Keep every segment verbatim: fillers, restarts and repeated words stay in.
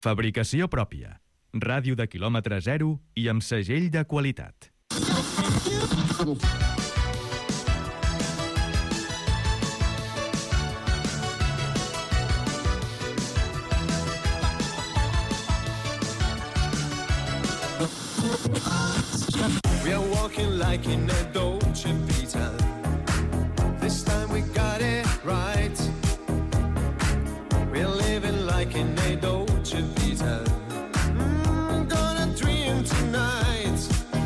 Fabricació pròpia. Ràdio de quilòmetre zero i amb segell de qualitat. We are walking like in a Dolce Vita. This time we got it right. We're living like in a Dolce Vita. Mm, gonna dream tonight.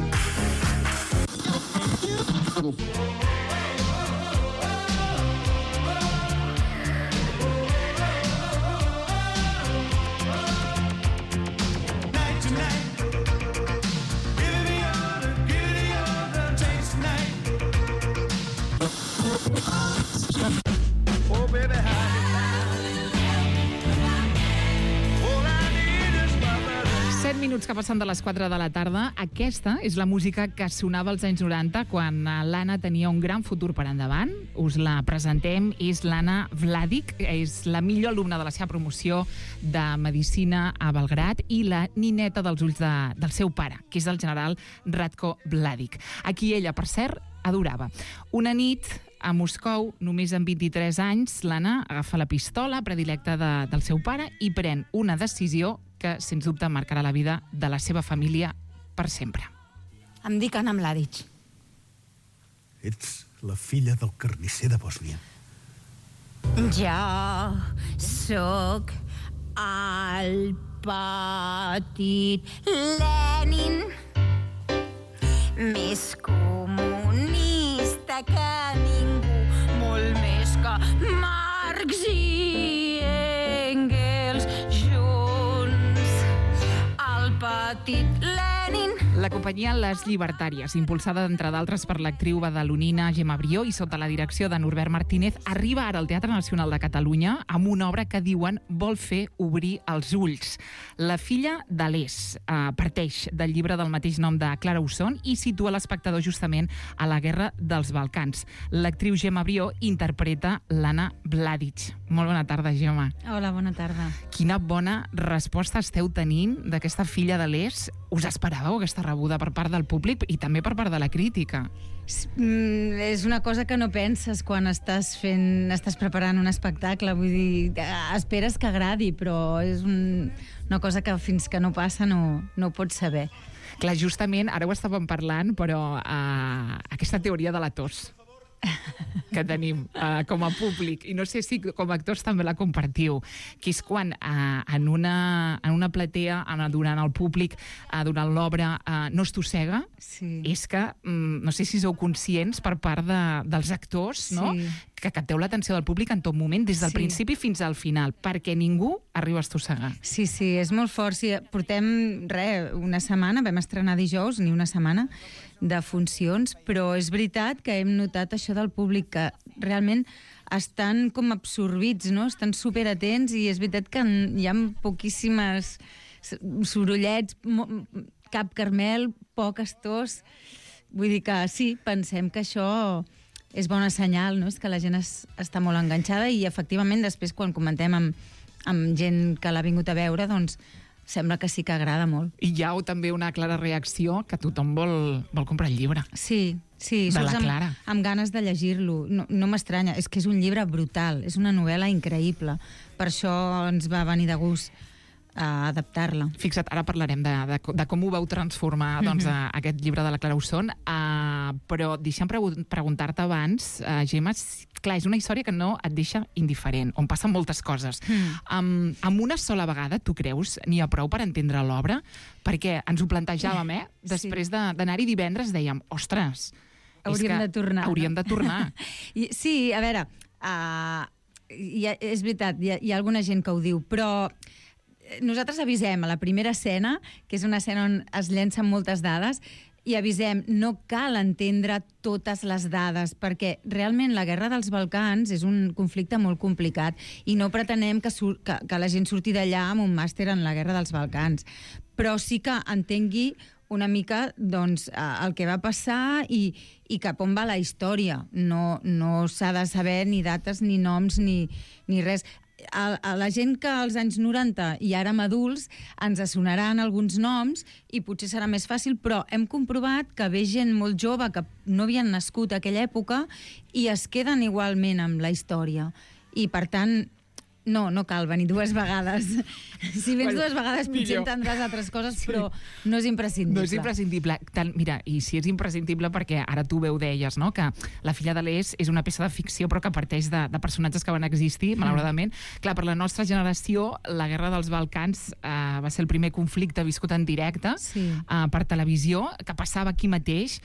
Night tonight. Oh, baby, set minuts que passen de les quatre de la tarda. Aquesta és la música que sonava als anys noranta quan l'Anna tenia un gran futur per endavant. Us la presentem, és l'Anna Vladic, és la millor alumna de la seva promoció de Medicina a Belgrad i la nineta dels ulls de, del seu pare, que és el general Ratko Vladic, a qui ella, per cert, adorava. Una nit a Moscou, només amb vint-i-tres anys, l'Anna agafa la pistola predilecta de, del seu pare i pren una decisió que, sens dubte, marcarà la vida de la seva família per sempre. Em dic Anna Mladic. Ets la filla del carnisser de Bòsnia. Jo sóc el petit Lenin, més comunista que ningú, molt més que Marx i Engels junts. El petit Lenin. La companyia Les Llibertàries, impulsada, entre d'altres, per l'actriu badalonina Gemma Brió i sota la direcció de Norbert Martínez, arriba ara al Teatre Nacional de Catalunya amb una obra que diuen vol fer obrir els ulls. La filla de l'Es eh, parteix del llibre del mateix nom de Clara Usón i situa l'espectador justament a la Guerra dels Balcans. L'actriu Gemma Brió interpreta l'Anna Vladic. Molt bona tarda, Gemma. Hola, bona tarda. Quina bona resposta esteu tenint d'aquesta filla de l'Es. Us esperàveu aquesta rebuda per part del públic i també per part de la crítica? Mm, és una cosa que no penses quan estàs fent, estàs preparant un espectacle. Vull dir, esperes que agradi, però és un, una cosa que fins que no passa no, no ho pots saber. Clar, justament, ara ho estàvem parlant, però uh, aquesta teoria de la tos que tenim uh, com a públic, i no sé si com a actors també la compartiu, que és quan uh, en, una, en una platea, en, durant el públic, uh, durant l'obra, uh, no es tossega, sí. És que, um, no sé si sou conscients per part de, dels actors, no? Sí. Que capteu l'atenció del públic en tot moment, des del Sí. principi fins al final, perquè ningú arriba a estossegar. Sí, sí, és molt fort. Sí, portem, res, una setmana, vam estrenar dijous, ni una setmana, de funcions, però és veritat que hem notat això del públic, que realment estan com absorbits, no? Estan superatents i és veritat que hi ha poquíssimes sorollets, cap carmel, poc estós. Vull dir que sí, pensem que això és bona senyal, no? És que la gent es, està molt enganxada i efectivament després quan comentem amb, amb gent que l'ha vingut a veure, doncs sembla que sí que agrada molt. I hi ha també una clara reacció que tothom vol, vol comprar el llibre. Sí, sí, De la sols amb, Clara. amb ganes de llegir-lo. No, no m'estranya, és que és un llibre brutal, és una novel·la increïble. Per això ens va venir de gust a adaptar-la. Fixa't, ara parlarem de, de, de com ho vau transformar doncs, a, aquest llibre de la Clara Usón, uh, però deixa'm pregun- preguntar-te abans, uh, Gemma, si- clar, és una història que no et deixa indiferent, on passen moltes coses. Mm. Um, amb una sola vegada, tu creus, n'hi ha prou per entendre l'obra? Perquè ens ho plantejàvem, eh? Després de, d'anar-hi divendres dèiem, ostres, Hauríem és que de tornar. Hauríem no? de tornar. I, sí, a veure, uh, hi ha, és veritat, hi ha, hi ha alguna gent que ho diu, però nosaltres avisem a la primera escena, que és una escena on es llencen moltes dades, i avisem, no cal entendre totes les dades, perquè realment la Guerra dels Balcans és un conflicte molt complicat i no pretenem que, sur- que, que la gent surti d'allà amb un màster en la Guerra dels Balcans, però sí que entengui una mica doncs, el que va passar i, i cap on va la història. No, no s'ha de saber ni dates, ni noms, ni, ni res. a, a la gent que als anys noranta i ara amb adults ens sonaran alguns noms i potser serà més fàcil, però hem comprovat que ve gent molt jove que no havien nascut a aquella època i es queden igualment amb la història. I, per tant, no, no cal venir dues vegades. Si vens bueno, dues vegades potser entendràs altres coses, sí. Però no és imprescindible. No és imprescindible. Tant, mira, i si és imprescindible perquè ara tu bé ho deies, no? Que La filla de l'Est és una peça de ficció però que parteix de, de personatges que van existir, malauradament. Mm. Clar, per la nostra generació, la Guerra dels Balcans eh, va ser el primer conflicte viscut en directe sí. eh, per televisió, que passava aquí mateix.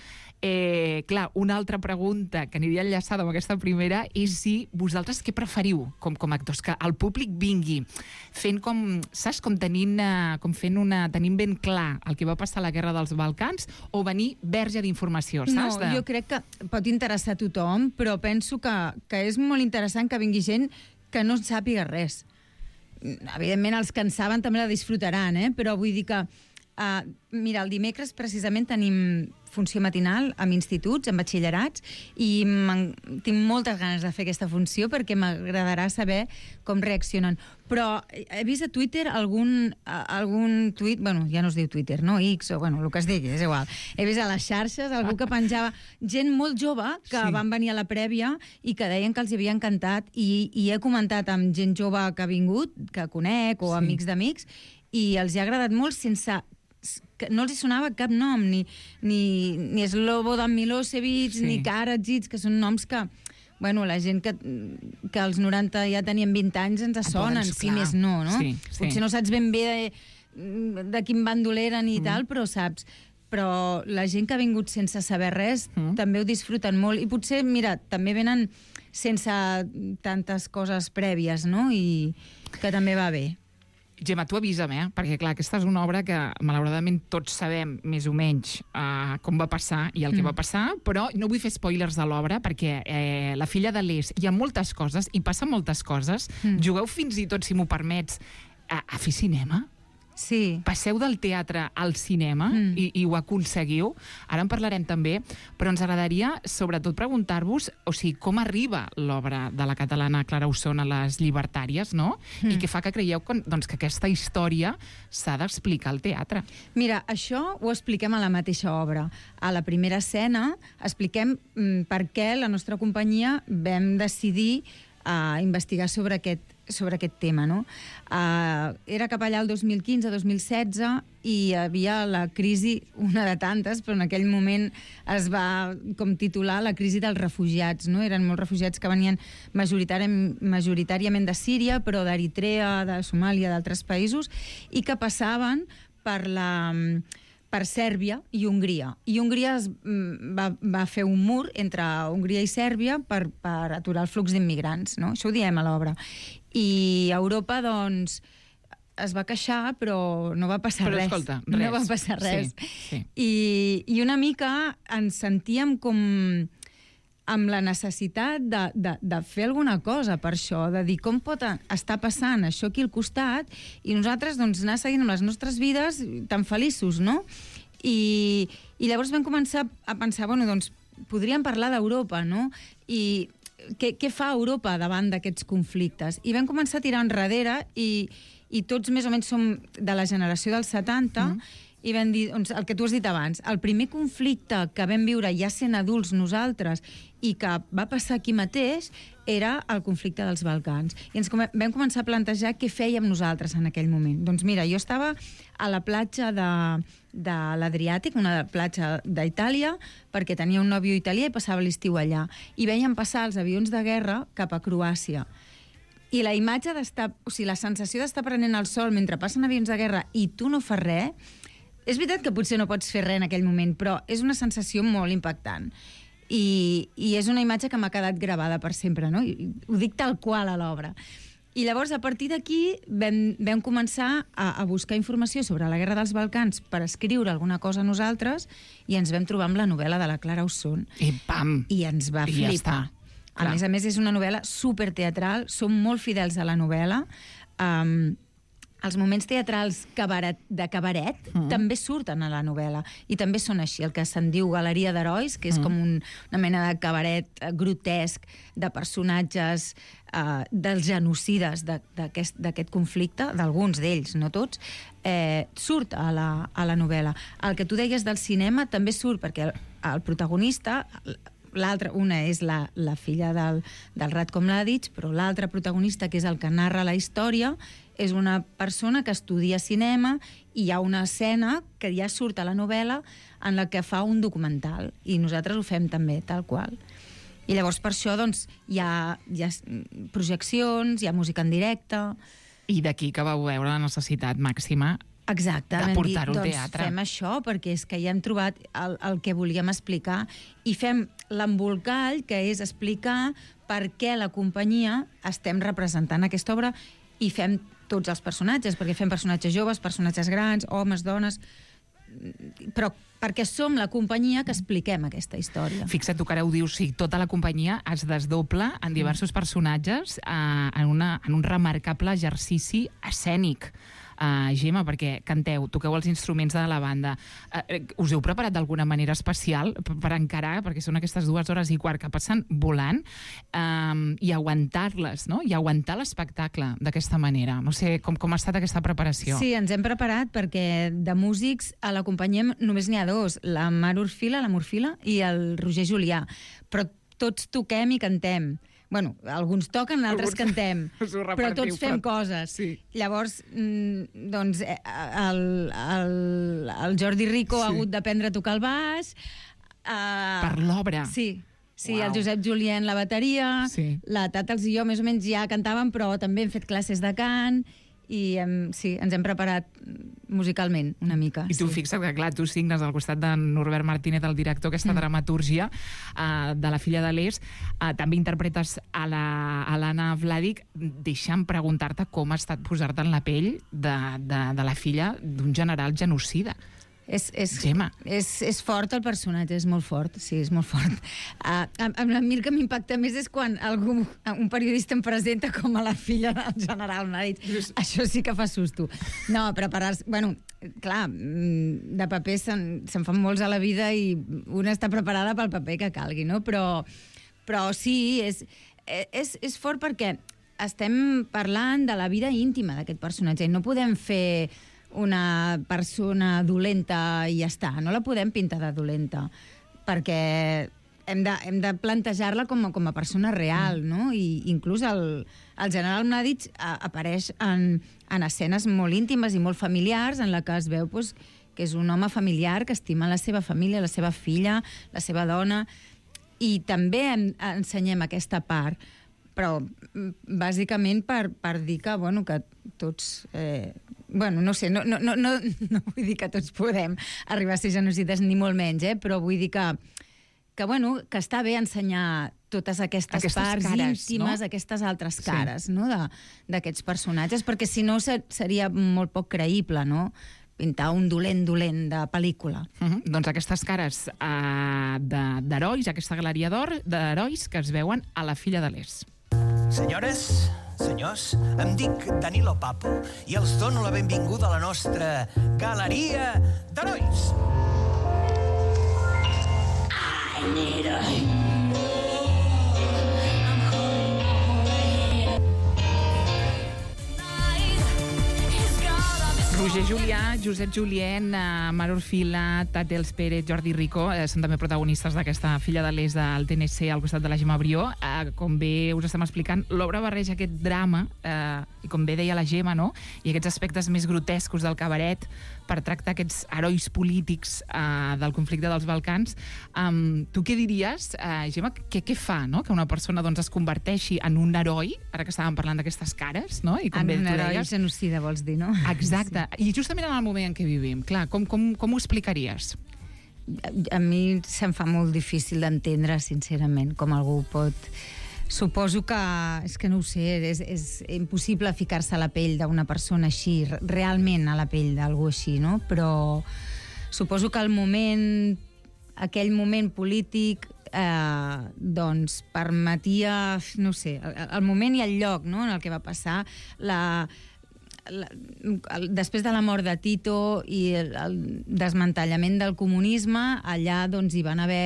Eh, clar, una altra pregunta que aniria enllaçada amb aquesta primera és si vosaltres què preferiu com, com a actors? Que el públic vingui fent com, saps, com tenint, uh, com fent una, tenint ben clar el que va passar a la Guerra dels Balcans o venir verge d'informació, saps? No, jo crec que pot interessar a tothom, però penso que, que és molt interessant que vingui gent que no en sàpiga res. Evidentment, els que en saben també la disfrutaran, eh? Però vull dir que Uh, mira, el dimecres precisament tenim funció matinal amb instituts, amb batxillerats, i tinc moltes ganes de fer aquesta funció perquè m'agradarà saber com reaccionen. Però he vist a Twitter algun, algun tuit, bueno, ja no es diu Twitter, no? X, o bueno, el que es digui, és igual. He vist a les xarxes algú que penjava gent molt jove que sí. van venir a la prèvia i que deien que els havia encantat, i, i he comentat amb gent jove que ha vingut, que conec, o sí. amics d'amics, i els ha agradat molt sense... que no els hi sonava cap nom, ni, ni, ni Slobodan Milosevic, sí. ni Karadzic, que són noms que, bueno, la gent que, que als noranta ja tenien vint anys ens sonen, si més no, no? Sí, sí. Potser no saps ben bé de, de quin bàndol eren i mm. tal, però saps. Però la gent que ha vingut sense saber res mm. també ho disfruten molt, i potser, mira, també venen sense tantes coses prèvies, no? I que també va bé. Gemma, tu avisa'm, eh? Perquè, clar, aquesta és una obra que, malauradament, tots sabem més o menys uh, com va passar i el que mm. va passar, però no vull fer spoilers de l'obra perquè eh, La filla de l'Est hi ha moltes coses, i passen moltes coses. Mm. Jugueu fins i tot, si m'ho permets, a, a fer cinema? Sí. Passeu del teatre al cinema mm. i, i ho aconseguiu. Ara en parlarem també, però ens agradaria sobretot preguntar-vos, o sigui, com arriba l'obra de la catalana Clara Usón a les llibertàries, no? Mm. I què fa que creieu que, doncs, que aquesta història s'ha d'explicar al teatre. Mira, això ho expliquem a la mateixa obra. A la primera escena expliquem mm, per què la nostra companyia vam decidir uh, investigar sobre aquest sobre aquest tema, no? Uh, era cap allà el dos mil quinze dos mil setze i hi havia la crisi, una de tantes, però en aquell moment es va com titular la crisi dels refugiats, no? Eren molts refugiats que venien majoritàriament, majoritàriament de Síria, però d'Eritrea, de Somàlia, d'altres països, i que passaven per la... per Sèrbia i Hongria. I Hongria es, va, va fer un mur entre Hongria i Sèrbia per, per aturar el flux d'immigrants, no? Això ho diem a l'obra. I Europa, doncs, es va queixar, però no va passar però, res. Escolta, res. No va passar res. Sí, sí. I, I una mica ens sentíem com amb la necessitat de, de, de fer alguna cosa per això, de dir com pot estar passant això aquí al costat i nosaltres doncs, anar seguint amb les nostres vides tan feliços, no? I, i llavors vam començar a pensar, bueno, doncs podríem parlar d'Europa, no? I què, què fa Europa davant d'aquests conflictes? I vam començar a tirar enrere i, i tots més o menys som de la generació dels setanta, mm. i vam dir, doncs, el que tu has dit abans, el primer conflicte que vam viure ja sent adults nosaltres i que va passar aquí mateix era el conflicte dels Balcans. I ens com vam començar a plantejar què fèiem nosaltres en aquell moment. Doncs mira, jo estava a la platja de, de l'Adriàtic, una platja d'Itàlia, perquè tenia un nòvio italià i passava l'estiu allà. I veiem passar els avions de guerra cap a Croàcia. I la imatge d'estar, o sigui, la sensació d'estar prenent el sol mentre passen avions de guerra i tu no fas res, és veritat que potser no pots fer res en aquell moment, però és una sensació molt impactant. I, i és una imatge que m'ha quedat gravada per sempre, no? I, ho dic tal qual a l'obra. I llavors, a partir d'aquí, vam, vam començar a, a buscar informació sobre la Guerra dels Balcans per escriure alguna cosa nosaltres i ens vam trobar amb la novel·la de la Clara Usón. I pam! I ens va I flipar. Ja a Clar. més a més, és una novel·la superteatral, som molt fidels a la novel·la. Um, els moments teatrals cabaret, de cabaret mm. també surten a la novel·la i també són així, el que se'n diu Galeria d'Herois, que és mm. com un, una mena de cabaret grotesc de personatges uh, dels genocides d'aquest conflicte, d'alguns d'ells, no tots, eh, surt a la, a la novel·la. El que tu deies del cinema també surt, perquè el, el protagonista... L'altra, una és la, la filla del, del Ratko Mladic, però l'altre protagonista, que és el que narra la història, és una persona que estudia cinema i hi ha una escena que ja surt a la novel·la en la que fa un documental, i nosaltres ho fem també, tal qual. I llavors per això doncs, hi, ha, hi ha projeccions, hi ha música en directe... I d'aquí que vau veure la necessitat màxima Exacte, de portar-ho al doncs teatre. Fem això, perquè és que ja hem trobat el, el que volíem explicar, i fem l'embolcall, que és explicar per què la companyia estem representant aquesta obra, i fem tots els personatges, perquè fem personatges joves, personatges grans, homes, dones, però perquè som la companyia que expliquem aquesta història. Fixa't, tu que ara ho dius, sí, tota la companyia es desdobla en diversos personatges eh, en, una, en un remarcable exercici escènic. Uh, Gemma, perquè canteu, toqueu els instruments de la banda. Uh, us heu preparat d'alguna manera especial per encarar, perquè són aquestes dues hores i quart que passen volant, um, i aguantar-les, no? I aguantar l'espectacle d'aquesta manera. No sé, com, com ha estat aquesta preparació? Sí, ens hem preparat perquè de músics a la companyia només n'hi ha dos, la Mar Orfila, la Morfila, i el Roger Julià. Però tots toquem i cantem. Bueno, alguns toquen, altres alguns cantem, però tots fem però... coses. Sí. Llavors, doncs, el, el, el Jordi Rico sí. ha hagut d'aprendre a tocar el baix. Uh, per l'obra? Sí. Sí, Uau. El Josep Julien la bateria, sí. la Tàtals i jo més o menys ja cantàvem, però també hem fet classes de cant, i hem, sí, ens hem preparat musicalment una mica. I tu sí. fixa't que, clar, tu signes al costat de Norbert Martínez, el director, aquesta mm. dramatúrgia uh, de La filla de l'Est. Uh, també interpretes a l'Anna Vladic. Deixa'm preguntar-te com ha estat posar-te en la pell de, de, de la filla d'un general genocida. És, és, Gemma. És, és fort el personatge, és molt fort, sí, és molt fort. Uh, a, a mi el que m'impacta més és quan algú, un periodista em presenta com a la filla del general Mladic. Això sí que fa susto. No, preparar-se... Bueno, clar, de paper se'n se fan molts a la vida i una està preparada pel paper que calgui, no? Però, però sí, és, és, és fort perquè estem parlant de la vida íntima d'aquest personatge i no podem fer una persona dolenta i ja està. No la podem pintar de dolenta, perquè hem de, hem de plantejar-la com a, com a persona real, no? I inclús el, el general Mladic a, apareix en, en escenes molt íntimes i molt familiars, en la que es veu pues, que és un home familiar que estima la seva família, la seva filla, la seva dona, i també en, ensenyem aquesta part, però bàsicament per, per dir que, bueno, que tots... Eh, bueno, no sé, no, no, no, no, no vull dir que tots podem arribar a ser genocides, ni molt menys, eh? Però vull dir que, que, bueno, que està bé ensenyar totes aquestes, aquestes parts cares, íntimes, no? Aquestes altres cares, sí. No? D'aquests personatges, perquè si no ser, seria molt poc creïble, no? Pintar un dolent dolent de pel·lícula. Uh-huh. Doncs aquestes cares uh, d'herois, aquesta galeria d'or d'herois que es veuen a La filla de l'Est. Senyores, senyors, em dic Danilo Papo i els dono la benvinguda a la nostra galeria d'herois. I need a... Roger Julià, Josep Julien, Mar Orfila, Tàtals Pérez, Jordi Rico eh, són també protagonistes d'aquesta filla de l'Est del T N C al costat de la Gemma Brió. Eh, com bé us estem explicant, l'obra barreja aquest drama, eh, i com bé deia la Gemma, no? I aquests aspectes més grotescos del cabaret per tractar aquests herois polítics eh, del conflicte dels Balcans. Um, tu què diries, eh, Gemma, què, què fa, no? Que una persona doncs, es converteixi en un heroi, ara que estàvem parlant d'aquestes cares, no? I com en bé un tu heroi deies, genocida, vols dir, no? exacte. Sí. I justament en el moment en què vivim, clar, com, com, com ho explicaries? A mi se'm fa molt difícil d'entendre, sincerament, com algú pot... Suposo que, és que no ho sé, és, és impossible ficar-se a la pell d'una persona així, realment a la pell d'algú així, no? Però suposo que el moment, aquell moment polític, eh, doncs permetia, no sé, el, el moment i el lloc, no?, en el que va passar la... La, el, després de la mort de Tito i el, el desmantellament del comunisme, allà doncs hi van haver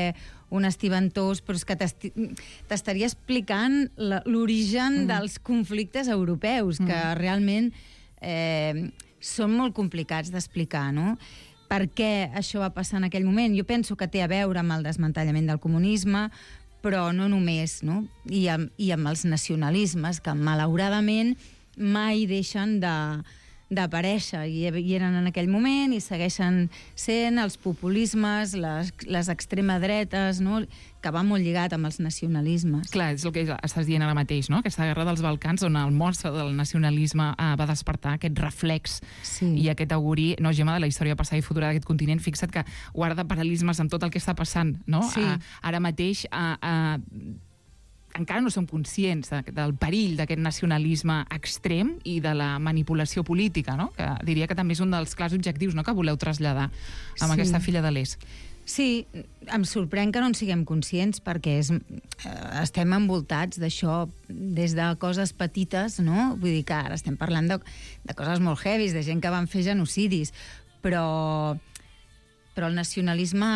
un estiventós, però és que t'estaria explicant l'origen mm. dels conflictes europeus, mm. que realment eh, són molt complicats d'explicar, no? Per què això va passar en aquell moment? Jo penso que té a veure amb el desmantellament del comunisme, però no només, no? I amb, i amb els nacionalismes, que malauradament mai deixen de d'aparèixer, i, i eren en aquell moment i segueixen sent els populismes, les, les extrema dretes, no? Que va molt lligat amb els nacionalismes. Clar, és el que estàs dient ara mateix, no? Aquesta guerra dels Balcans, on el monstre del nacionalisme eh, va despertar aquest reflex sí. i aquest auguri, no, Gemma, de la història passada i futura d'aquest continent. Fixa't que guarda paral·lelismes amb tot el que està passant, no? Sí. Eh, ara mateix... Eh, eh, encara no som conscients de, del perill d'aquest nacionalisme extrem i de la manipulació política, no? Que diria que també és un dels clars objectius, no?, que voleu traslladar amb sí. aquesta filla de l'Est. Sí, em sorprèn que no en siguem conscients, perquè és, eh, estem envoltats d'això des de coses petites, no? Vull dir que ara estem parlant de, de coses molt heavies, de gent que van fer genocidis, però, però el nacionalisme...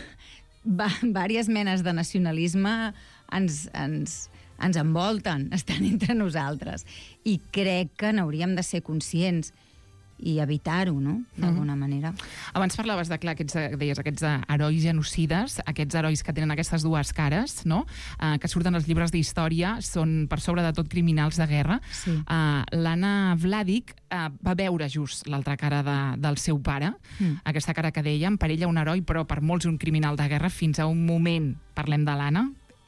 Va, diverses menes de nacionalisme ens, ens, ens envolten, estan entre nosaltres. I crec que n'hauríem de ser conscients i evitar-ho, no?, d'alguna mm-hmm. manera. Abans parlaves de, clar, aquests, deies, aquests herois genocides, aquests herois que tenen aquestes dues cares, no?, uh, que surten als llibres d'història, són per sobre de tot criminals de guerra. Sí. Uh, L'Anna Vladic uh, va veure just l'altra cara de, del seu pare, mm. aquesta cara que dèiem, per ella un heroi, però per molts un criminal de guerra, fins a un moment, parlem de l'Anna,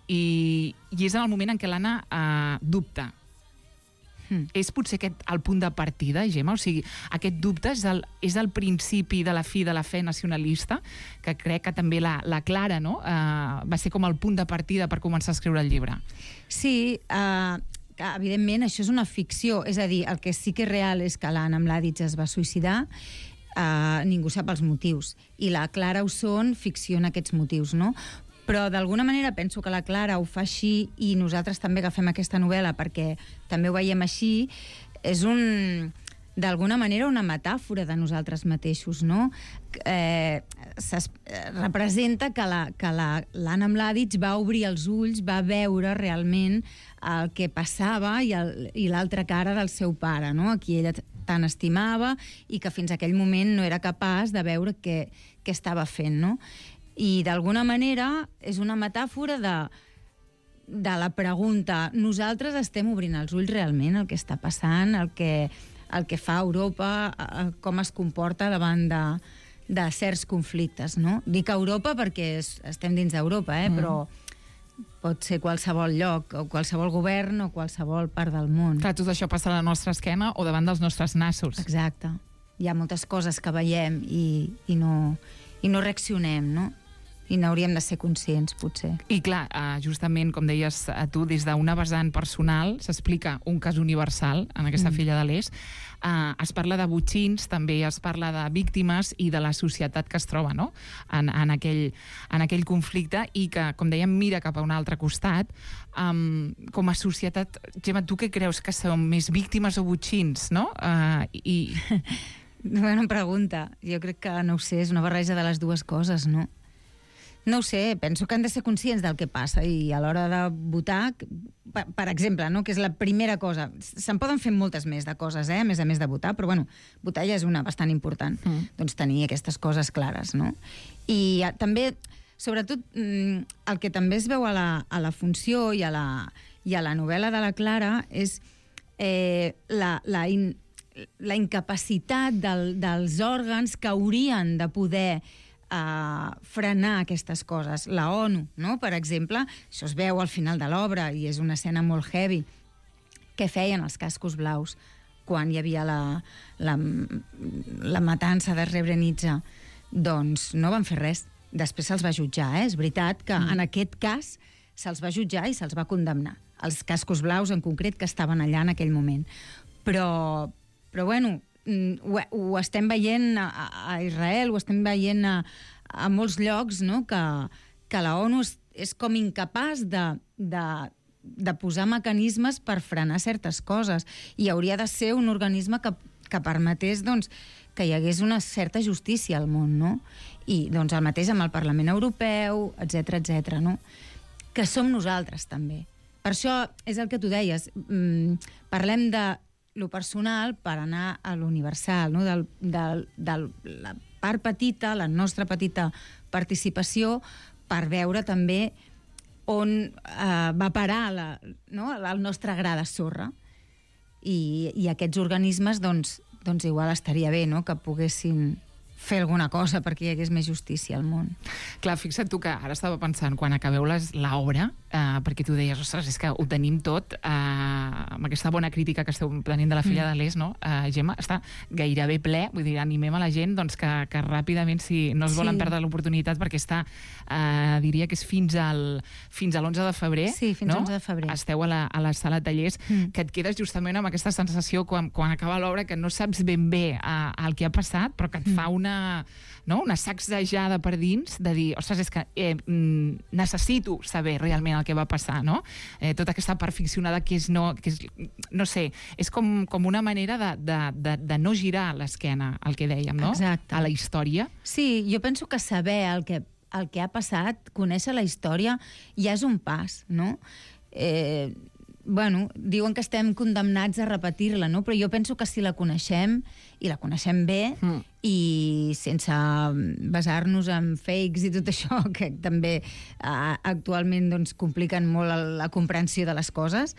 i, i és en el moment en què l'Anna uh, dubta. Mm. És potser aquest el punt de partida, Gemma? O sigui, aquest dubte és el, és el principi de la fi de la fe nacionalista, que crec que també la, la Clara, no?, uh, va ser com el punt de partida per començar a escriure el llibre. Sí, uh, que, evidentment això és una ficció, és a dir, el que sí que és real és que l'Anna Mladic es va suïcidar, uh, ningú sap els motius, i la Clara ho són, ficciona aquests motius, no? Però d'alguna manera penso que la Clara ho fa així i nosaltres també agafem aquesta novel·la perquè també ho veiem així. És un, d'alguna manera, una metàfora de nosaltres mateixos, no? Eh, representa que la, que la, l'Anna Mladic va obrir els ulls, va veure realment el que passava i, el, i l'altra cara del seu pare, no?, a qui ella tant estimava i que fins a aquell moment no era capaç de veure què, què estava fent, no? I d'alguna manera és una metàfora de, de la pregunta: nosaltres estem obrint els ulls realment el que està passant, el que, el que fa Europa, com es comporta davant de, de certs conflictes, no? Dic Europa perquè es, estem dins d'Europa, eh? Mm. Però pot ser qualsevol lloc, o qualsevol govern, o qualsevol part del món. Clar, tot això passa a la nostra esquena o davant dels nostres nassos. Exacte. Hi ha moltes coses que veiem i, i, no, i no reaccionem, no? I n'hauríem de ser conscients, potser. I clar, uh, justament, com deies a tu, des d'una vessant personal s'explica un cas universal en aquesta mm. filla de l'Est. Uh, es parla de botxins, també es parla de víctimes i de la societat que es troba, no?, en, en, aquell, en aquell conflicte, i que, com dèiem, mira cap a un altre costat. Um, com a societat, Gemma, tu què creus, que som més víctimes o botxins, no? Uh, i... Bona pregunta. Jo crec que, no ho sé, és una barreja de les dues coses, no? No ho sé, penso que han de ser conscients del que passa i a l'hora de votar, per, per exemple, no?, que és la primera cosa. Se'n poden fer moltes més de coses, eh?, a més a més de votar, però bueno, votar ja és una bastant important. Mm. Doncs tenir aquestes coses clares, no? I també, sobretot, el que també es veu a la, a la funció i a la, i a la novel·la de la Clara és eh, la, la, in, la incapacitat del, dels òrgans que haurien de poder a frenar aquestes coses. La ONU, no?, per exemple, això es veu al final de l'obra i és una escena molt heavy. Què feien els cascos blaus quan hi havia la, la, la matança de Srebrenica? Doncs no van fer res. Després se'ls va jutjar, eh? És veritat que mm. en aquest cas se'ls va jutjar i se'ls va condemnar. Els cascos blaus, en concret, que estaven allà en aquell moment. Però, però bueno, Ho, ho estem veient a, a Israel, ho estem veient a, a molts llocs, no?, que, que la ONU és, és com incapaç de, de, de posar mecanismes per frenar certes coses, i hauria de ser un organisme que, que permetés, doncs, que hi hagués una certa justícia al món, no? I doncs el mateix amb el Parlament Europeu, etcètera, etcètera, no? Que som nosaltres, també. Per això és el que tu deies, mm, parlem de lo personal per anar a l'universal, no? Del, del, del, la part petita, la nostra petita participació, per veure també on eh, va parar la, no? el nostre gra de sorra. I, i aquests organismes, doncs, doncs igual estaria bé, no?, que poguessin fer alguna cosa perquè hi hagués més justícia al món. Clar, fixa't tu que ara estava pensant, quan acabeu l'obra, eh, perquè tu deies, ostres, és que ho tenim tot, eh, amb aquesta bona crítica que esteu tenint de la filla mm. de l'Est, no? Eh, Gemma, està gairebé ple, vull dir, animem a la gent doncs, que, que ràpidament, si no es volen sí. perdre l'oportunitat, perquè està, eh, diria que és fins al fins a l'onze de febrer, sí, fins no? onze de febrer. Esteu a la, a la sala tallers, mm. que et quedes justament amb aquesta sensació quan, quan acaba l'obra que no saps ben bé eh, el que ha passat, però que et mm. fa una no? una sacsejada per dins de dir, ostres, és que eh, necessito saber realment el que va passar, no? Eh, tota aquesta part ficcionada que és no, que és, no sé, és com, com una manera de, de, de, de no girar l'esquena, el que dèiem, no? Exacte. A la història. Sí, jo penso que saber el que, el que ha passat, conèixer la història, ja és un pas, no? Eh, bueno, diuen que estem condemnats a repetir-la, no? Però jo penso que si la coneixem, i la coneixem bé, mm. i sense basar-nos en fakes i tot això, que també eh, actualment doncs, compliquen molt la comprensió de les coses,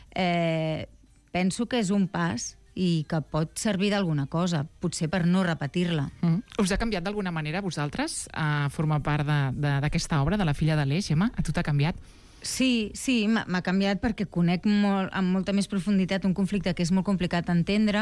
eh, penso que és un pas i que pot servir d'alguna cosa, potser per no repetir-la. Mm. Us ha canviat d'alguna manera a vosaltres a formar part d'aquesta obra, de la filla de l'Eix, Gemma? A tu t'ha canviat? Sí, sí, m'ha canviat perquè conec molt, amb molta més profunditat un conflicte que és molt complicat d'entendre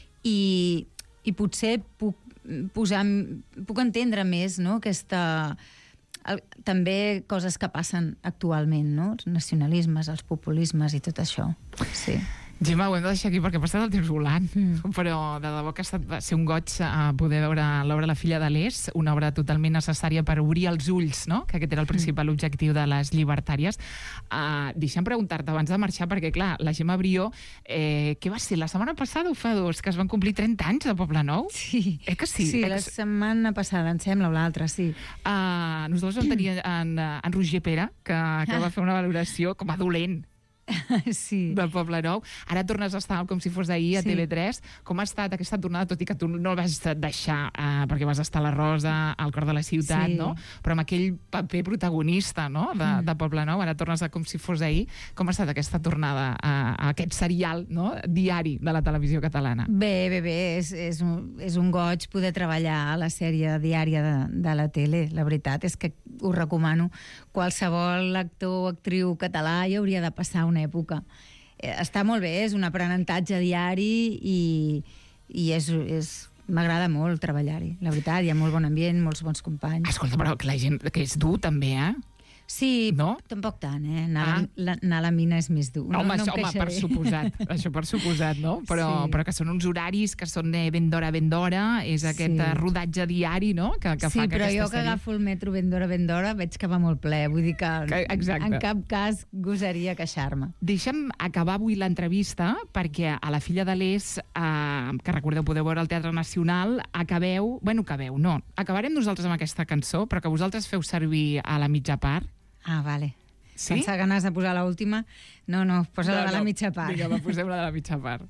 i, i potser puc posar, puc entendre més, no?, aquesta, el, també coses que passen actualment, no?, els nacionalismes, els populismes i tot això. Sí. Gemma, ho hem de deixar aquí perquè ha passat el temps volant, mm. però de debò que ha estat, va ser un goig a poder veure l'obra La filla de l'Est, una obra totalment necessària per obrir els ulls, no?, que aquest era el principal mm. objectiu de les llibertàries. Uh, deixa'm preguntar-te abans de marxar, perquè clar, la Gemma Brió, eh, què va ser, la setmana passada o fa dos, que es van complir trenta anys de Poblenou? Sí, eh que sí? sí eh la que... setmana passada, em sembla, o l'altra, sí. Uh, nosaltres vam tenir en, en Roger Pere, que, que va fer una valoració com a dolent sí. del Poblenou. Ara tornes a estar com si fos d'ahir a sí. T V tres. Com ha estat aquesta tornada, tot i que tu no el vas deixar eh, perquè vas estar a la Rosa, al cor de la ciutat, sí. no? Però amb aquell paper protagonista, no?, de, mm. de Poblenou, ara tornes a com si fos d'ahir. Com ha estat aquesta tornada a, a aquest serial, no?, diari de la televisió catalana? Bé, bé, bé, és, és, un, és un goig poder treballar a la sèrie diària de, de la tele. La veritat és que us recomano. Qualsevol actor o actriu català hi hauria de passar una època. Està molt bé, és un aprenentatge diari i, i és, és, m'agrada molt treballar-hi. La veritat, hi ha molt bon ambient, molts bons companys. Escolta, però que la gent, que és dur també, eh? Sí, no? Tampoc tant, eh? Anar, ah. la, anar a la mina és més dur. No, home, no, no home per suposat, això per suposat, no? Però, sí. però que són uns horaris que són de ben d'hora, ben d'hora, és aquest sí. rodatge diari, no?, que, que sí, fa que però aquesta jo que sèrie... agafo el metro ben d'hora, ben d'hora, veig que va molt ple, vull dir que, que exacte. En cap cas gosaria queixar-me. Deixa'm acabar avui l'entrevista perquè a La filla de l'Est, eh, que recordeu, podeu veure al Teatre Nacional, acabeu... Bueno, acabeu, no. Acabarem nosaltres amb aquesta cançó, però que vosaltres feu servir a la mitja part. Ah, vale. Sí? Pensava que anaves a posar l'última. No, no, posa-la no, de la no. mitja part. Vinga, va, posem-la de la mitja part.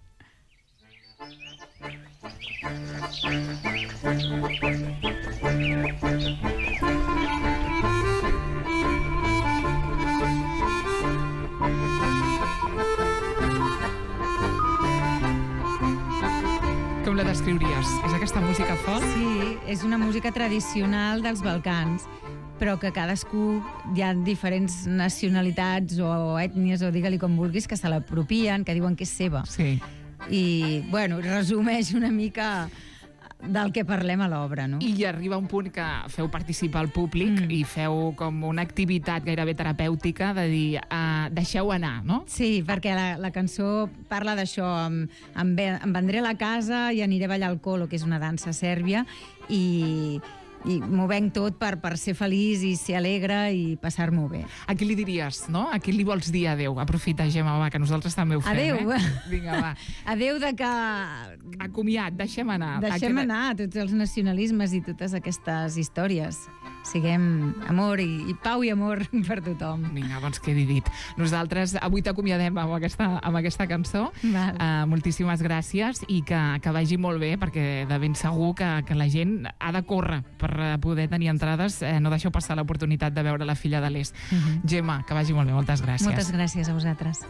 Com la descriuries? És aquesta música folk? Sí, és una música tradicional dels Balcans, però que cadascú, hi ha diferents nacionalitats o ètnies, o digue-li com vulguis, que se l'apropien, que diuen que és seva. Sí. I, bueno, resumeix una mica del que parlem a l'obra, no? I arriba un punt que feu participar al públic mm. i feu com una activitat gairebé terapèutica de dir, uh, deixeu anar, no? Sí, perquè la, la cançó parla d'això, em, em, em vendré a la casa i aniré a ballar el colo, que és una dansa sèrbia, i, i m'ho venc tot per, per ser feliç i ser alegre i passar-m'ho bé. A qui li diries, no? A qui li vols dir adeu? Aprofita, Gemma, va, que nosaltres també ho fem, adeu. eh? Vinga, va. Adeu de que... Acomiat, deixem anar. Deixem Aquest... anar tots els nacionalismes i totes aquestes històries. Siguem amor i, i pau i amor per tothom. Vinga, doncs quedi dit. Nosaltres avui t'acomiadem amb aquesta, amb aquesta cançó. Val. Uh, moltíssimes gràcies i que, que vagi molt bé, perquè de ben segur que, que la gent ha de córrer per poder tenir entrades. Eh, no deixeu passar l'oportunitat de veure La filla de l'Est. Uh-huh. Gemma, que vagi molt bé. Moltes gràcies. Moltes gràcies a vosaltres.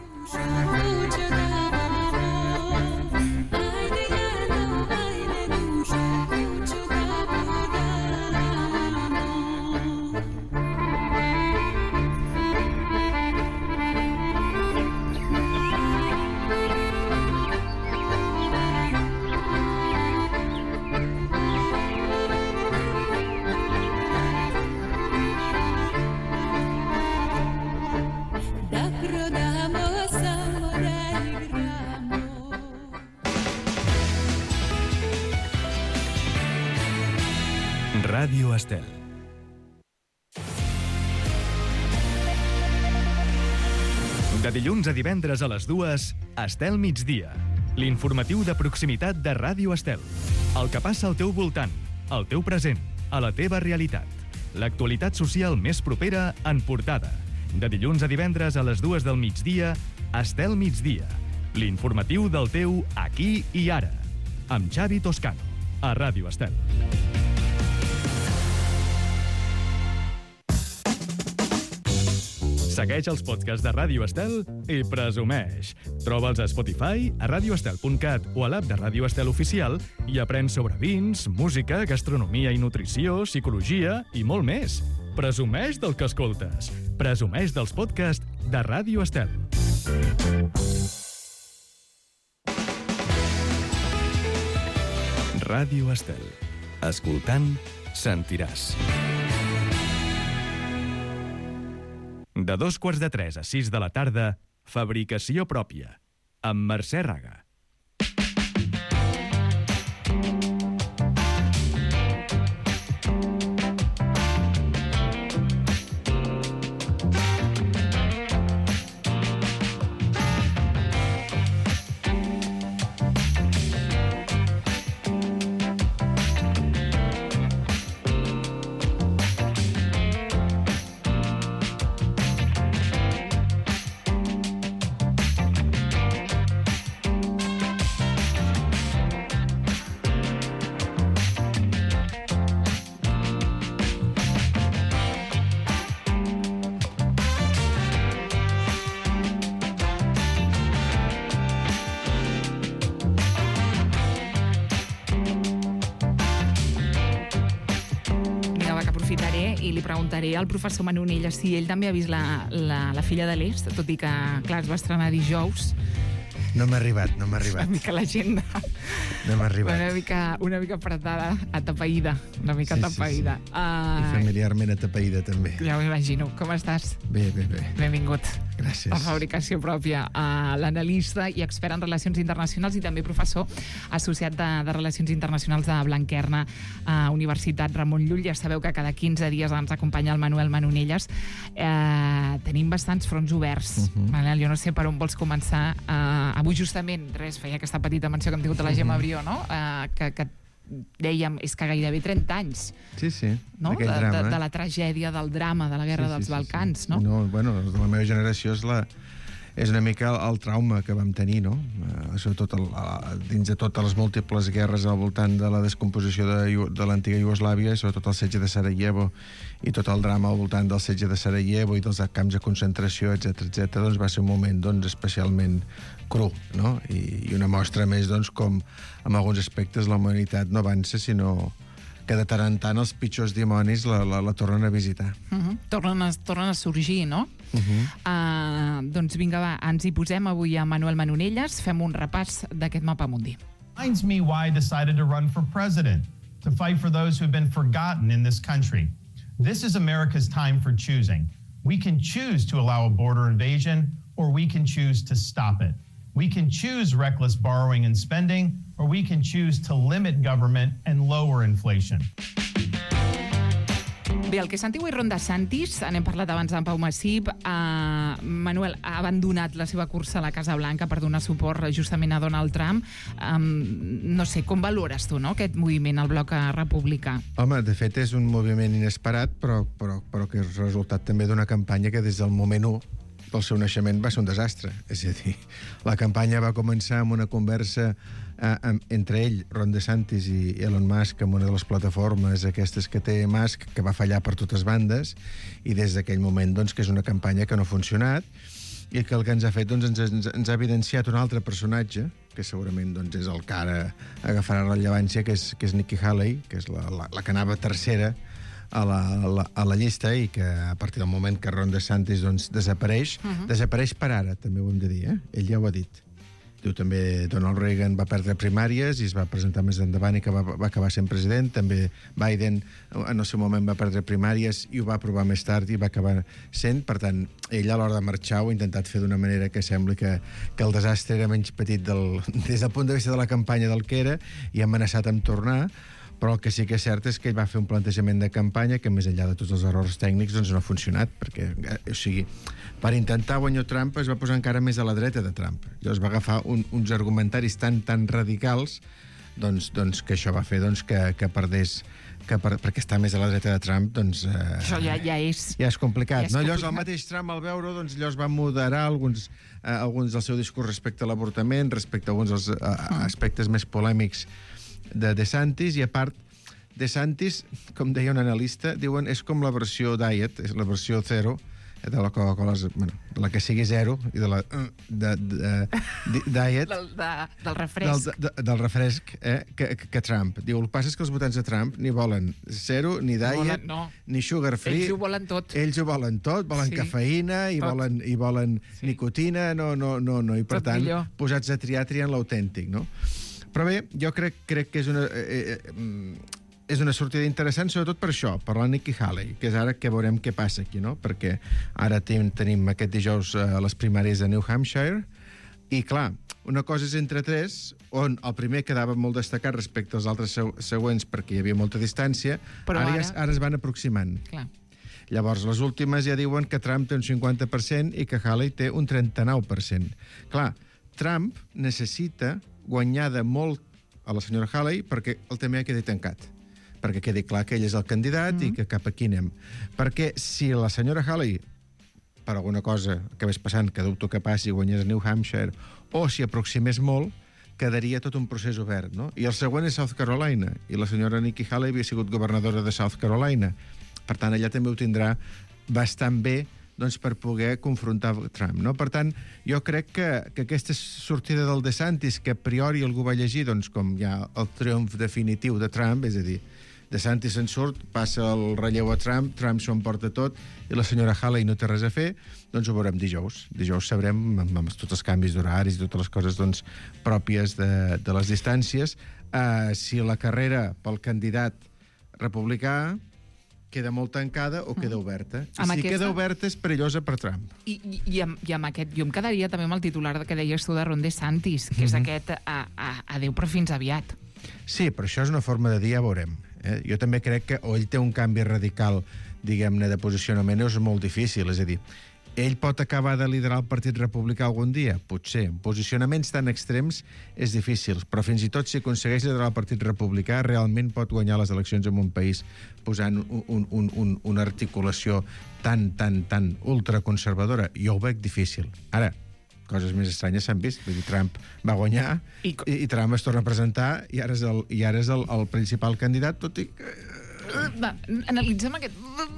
Ràdio Estel. De dilluns a divendres a les dues, Estel migdia. L'informatiu de proximitat de Ràdio Estel. El que passa al teu voltant, al teu present, a la teva realitat. L'actualitat social més propera en portada. De dilluns a divendres a les dues del migdia, Estel migdia. L'informatiu del teu aquí i ara. Amb Xavi Toscano, a Ràdio Estel. Segueix els podcasts de Ràdio Estel i presumeix. Troba'ls a Spotify, a radioestel punt cat o a l'app de Ràdio Estel Oficial i aprèn sobre vins, música, gastronomia i nutrició, psicologia i molt més. Presumeix del que escoltes. Presumeix dels podcasts de Ràdio Estel. Ràdio Estel. Escoltant, sentiràs. De dos quarts de tres a sis de la tarda, Fabricació pròpia, amb Mercè Raga. I li preguntaré al professor Manonelles si ell també ha vist la, la, la filla de l'Est, tot i que, clar, es va estrenar dijous. No m'ha arribat, no m'ha arribat. Una mica l'agenda. No m'ha arribat. Una mica, una mica apretada, atapeïda. Una mica sí, atapeïda. Sí, sí. Uh, I familiarment atapeïda, també. Ja ho imagino. Com estàs? Bé, bé, bé. Benvingut. Gràcies. A Fabricació pròpia. Uh, l'analista i expert en relacions internacionals i també professor associat de, de Relacions Internacionals de Blanquerna, uh, Universitat Ramon Llull. Ja sabeu que cada quinze dies ens acompanya el Manuel Manonelles. Uh, tenim bastants fronts oberts. Uh -huh. Manel, jo no sé per on vols començar. Uh, avui justament, res, feia aquesta petita menció que hem tingut a la Gemma Brió, no? Uh, que, que dèiem, és que gairebé trenta anys. Sí, sí, no? de, drama. De, de la tragèdia, del drama, de la Guerra sí, sí, dels sí, Balcans, sí. no? no? Bueno, de la meva generació és la... és una mica el, el trauma que vam tenir, no? Uh, sobretot el, uh, dins de totes les múltiples guerres al voltant de la descomposició de, de l'antiga Iugoslàvia, i sobretot el setge de Sarajevo i tot el drama al voltant del setge de Sarajevo i dels camps de concentració, etcètera, etcètera, doncs va ser un moment doncs, especialment cru, no? I, i una mostra més doncs, com en alguns aspectes la humanitat no avança, sinó que de tant en tant els pitjors dimonis la, la, la tornen a visitar. Uh -huh. tornen, a, tornen a sorgir, no? Uh -huh. uh, doncs vinga, va, ens hi posem avui a Manuel Manonelles. Fem un repàs d'aquest mapa mundi. Reminds me why I decided to run for president, to fight for those who have been forgotten in this country. This is America's time for choosing. We can choose to allow a border invasion, or we can choose to stop it. We can choose reckless borrowing and spending, or we can choose to limit government and lower inflation. Bé, el que sentiu és Ron DeSantis, n'hem parlat abans d'en Pau Massip. Uh, Manuel ha abandonat la seva cursa a la Casa Blanca per donar suport justament a Donald Trump. Um, no sé, com valores tu, no?, aquest moviment, el bloc republicà? Home, de fet és un moviment inesperat, però, però, però que és resultat també d'una campanya que des del moment u pel seu naixement va ser un desastre. És a dir, la campanya va començar amb una conversa eh, entre ell, Ron DeSantis, i Elon Musk, amb una de les plataformes aquestes que té Musk, que va fallar per totes bandes, i des d'aquell moment, doncs, que és una campanya que no ha funcionat, i que el que ens ha fet, doncs, ens, ens, ens ha evidenciat un altre personatge, que segurament, doncs, és el que ara agafarà rellevància, que és, que és Nikki Haley, que és la, la, la que anava tercera a la, a, la, a la llista, i que a partir del moment que Ron DeSantis, doncs, desapareix, uh-huh. desapareix per ara, també ho hem de dir, eh? Ell ja ho ha dit. Diu també Donald Reagan va perdre primàries i es va presentar més endavant i que va, va acabar sent president. També Biden en el seu moment va perdre primàries i ho va aprovar més tard i va acabar sent. Per tant, ell a l'hora de marxar ho ha intentat fer d'una manera que sembli que, que el desastre era menys petit del, des del punt de vista de la campanya del que era, i ha amenaçat amb tornar. Però el que sí que és cert és que ell va fer un plantejament de campanya que, més enllà de tots els errors tècnics, doncs no ha funcionat, perquè, o sigui, per intentar guanyar Trump es va posar encara més a la dreta de Trump. Llavors va agafar un, uns argumentaris tan, tan radicals, doncs, doncs que això va fer doncs, que, que perdés, que per, perquè està més a la dreta de Trump, doncs... Eh, això ja, ja és... Ja és complicat, ja és no? complicat. Llavors el mateix Trump, al veure-ho, doncs, llavors va moderar alguns, eh, alguns del seu discurs respecte a l'avortament, respecte a alguns dels eh, aspectes més polèmics de DeSantis, i a part, DeSantis, com deia un analista, diuen és com la versió diet, és la versió zero, de la Coca-Cola, bueno, de la que sigui zero, i de la de, de, de, diet... Del, de, del refresc. Del, de, del refresc, eh, que, que Trump. Diu, el que passa és que els votants de Trump ni volen zero, ni diet, volen, no. ni sugar free. Ells ho volen tot. Ells ho volen tot, volen sí. cafeïna, i tot. volen, i volen sí. nicotina, no, no, no, no. I per tot tant, millor. Posats a triar, trien l'autèntic, no? Però bé, jo crec, crec que és una... Eh, eh, és una sortida interessant, sobretot per això, per la Nikki Haley, que és ara que veurem què passa aquí, no? Perquè ara ten, tenim aquest dijous eh, les primàries de New Hampshire, i clar, una cosa és entre tres, on el primer quedava molt destacat respecte als altres següents perquè hi havia molta distància, però ara, ara... Ja, ara es van aproximant. Clar. Llavors, les últimes ja diuen que Trump té un cinquanta per cent i que Haley té un trenta-nou per cent. Clar, Trump necessita guanyar de molt a la senyora Haley perquè el tema quedi tancat, perquè quedi clar que ell és el candidat mm-hmm. i que cap aquí anem. Perquè si la senyora Haley, per alguna cosa que ves passant, que dubto que passi, guanyés a New Hampshire, o si aproximés molt, quedaria tot un procés obert, no? I el següent és South Carolina, i la senyora Nikki Haley havia sigut governadora de South Carolina. Per tant, ella també ho tindrà bastant bé, doncs, per poder confrontar Trump, no? Per tant, jo crec que, que aquesta sortida del DeSantis, que a priori algú va llegir doncs, com ja el triomf definitiu de Trump, és a dir, DeSantis se'n surt, passa el relleu a Trump, Trump s'ho emporta tot, i la senyora Haley no té res a fer, doncs ho veurem dijous. Dijous sabrem, amb, amb tots els canvis d'horaris i totes les coses doncs, pròpies de, de les distàncies, eh, si la carrera pel candidat republicà queda molt tancada o queda oberta. I amb si aquesta... queda oberta és perillosa per Trump. I, i, i, amb, I amb aquest, jo em quedaria també amb el titular que deies tu de Ron DeSantis, que és mm-hmm. aquest a, a, adeu però fins aviat. Sí, però això és una forma de dir, ja veurem. Eh? Jo també crec que o ell té un canvi radical, diguem-ne, de posicionament, és molt difícil. És a dir, ell pot acabar de liderar el Partit Republicà algun dia? Potser. Posicionaments tan extrems és difícil, però fins i tot si aconsegueix liderar el Partit Republicà, realment pot guanyar les eleccions en un país posant un, un, un, un, una articulació tan, tan, tan ultraconservadora. Jo ho veig difícil. Ara, coses més estranyes s'han vist. Vull dir, Trump va guanyar i, i, i Trump es torna a presentar i ara és el, i ara és el, el principal candidat, tot i que... Va, analitzem aquest...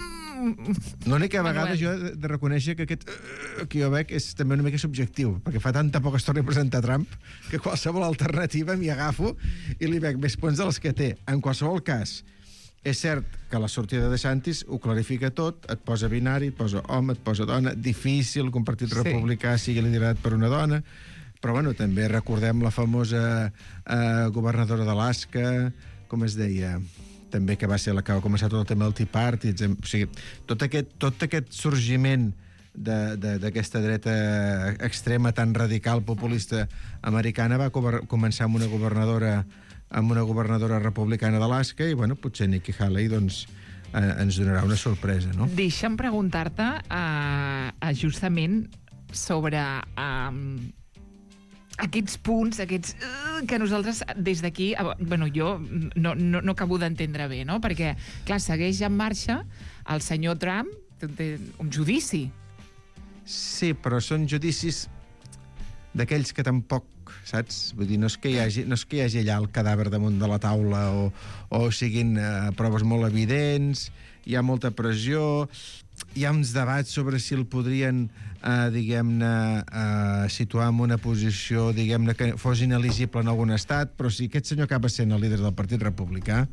L'única vegada jo he de reconèixer que aquest que jo veig és també una mica subjectiu, perquè fa tanta poca estona a presentar Trump que qualsevol alternativa m'hi agafo i li veig més punts dels que té. En qualsevol cas, és cert que la sortida de DeSantis ho clarifica tot, et posa binari, et posa home, et posa dona, difícil que un partit sí. republicà sigui liderat per una dona, però bueno, també recordem la famosa eh, governadora d'Alaska, com es deia, també que va ser la que va començar tot el tema del Tea Party, o sigui, tot aquest, tot aquest sorgiment d'aquesta dreta extrema tan radical populista americana va començar amb una governadora amb una governadora republicana d'Alaska i, bueno, potser Nikki Haley, doncs, eh, ens donarà una sorpresa, no? Deixa'm preguntar-te uh, uh, justament sobre um, aquests punts, aquests uh, que nosaltres des d'aquí, uh, bueno, jo no, no, no acabo d'entendre bé, no? Perquè, clar, segueix en marxa el senyor Trump, té un judici. Sí, però són judicis d'aquells que tampoc, saps? Vull dir, no és que hi hagi, no és que hi hagi allà el cadàver damunt de la taula o, o siguin eh, proves molt evidents, hi ha molta pressió, hi ha uns debats sobre si el podrien, eh, diguem-ne, eh, situar en una posició, diguem-ne, que fos ineligible en algun estat, però si aquest senyor acaba sent el líder del Partit Republicà,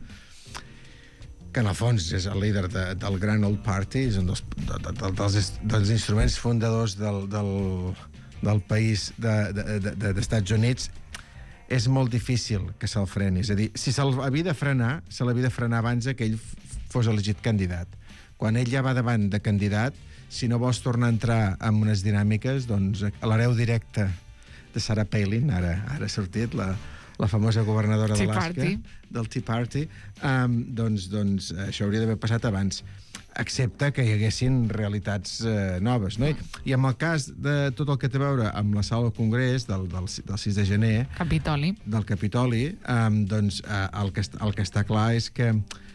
que en el fons és el líder de, del Grand Old Party, és un dels, de, de, dels, dels instruments fundadors del, del, del país de, de, de, d'Estats Units, és molt difícil que se'l freni. És a dir, si se'l havia de frenar, se l'havia de frenar abans que ell fos elegit candidat. Quan ell ja va davant de candidat, si no vols tornar a entrar en unes dinàmiques, doncs l'hereu directe de Sarah Palin, ara, ara ha sortit, la, la famosa governadora d'Alaska, del Tea Party, um, doncs, doncs això hauria d'haver passat abans, excepte que hi haguessin realitats eh, noves. No? I, I en el cas de tot el que té a veure amb la sala del Congrés del, del, del sis de gener, Capitoli. del Capitoli, um, doncs uh, el, que, el que està clar és que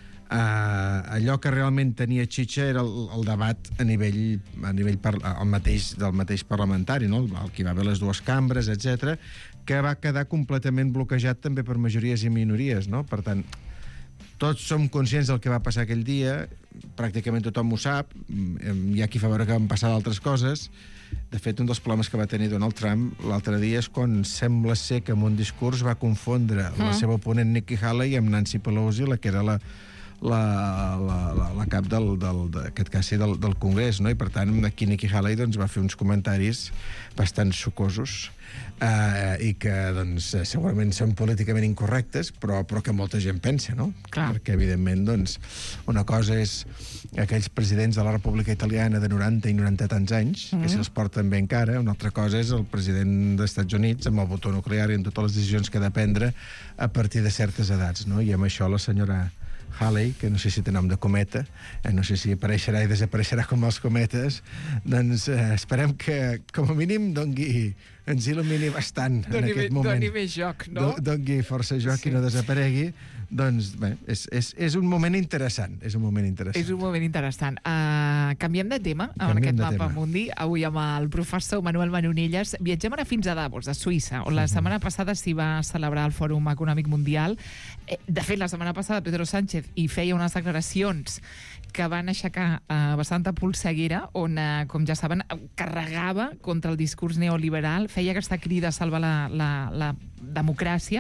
uh, allò que realment tenia xitxa era el, el debat a nivell, a nivell par, el mateix, del mateix parlamentari, no? El que hi va haver les dues cambres, etcètera, que va quedar completament bloquejat també per majories i minories, no? Per tant, tots som conscients del que va passar aquell dia, pràcticament tothom ho sap, hi ha qui fa veure que van passar d'altres coses. De fet, un dels problemes que va tenir Donald Trump l'altre dia és quan sembla ser que en un discurs va confondre mm. la seva oponent Nikki Haley amb Nancy Pelosi, la que era la, la, la, la, la cap del, del, d'aquest cas sí, del, del Congrés, no? I per tant aquí Nikki Haley doncs, va fer uns comentaris bastant sucosos uh, i que doncs, segurament són políticament incorrectes, però, però que molta gent pensa, no? Clar. Perquè evidentment doncs, una cosa és aquells presidents de la República Italiana de noranta i noranta tants anys, mm. que si els porten bé encara, una altra cosa és el president dels Estats Units amb el botó nuclear i amb totes les decisions que ha de prendre a partir de certes edats, no? I amb això la senyora Haley, que no sé si té nom de cometa, eh, no sé si apareixerà i desapareixerà com els cometes, doncs eh, esperem que, com a mínim, dongui, ens il·lumini bastant doni en aquest bé, moment. Doni més joc, no? Do, dongui força joc sí. I no desaparegui. Doncs, bé, és, és, és un moment interessant. És un moment interessant. És un moment interessant. Uh, canviem de tema en Canviem aquest de mapa tema. mundi. Avui amb el professor Manuel Manonillas. Viatgem ara fins a Davos, a Suïssa, on la setmana passada s'hi va celebrar el Fòrum Econòmic Mundial. Eh, de fet, la setmana passada Pedro Sánchez hi feia unes declaracions que van aixecar uh, bastanta polseguera, on, uh, com ja saben, carregava contra el discurs neoliberal, feia aquesta crida a salvar la, la, la democràcia.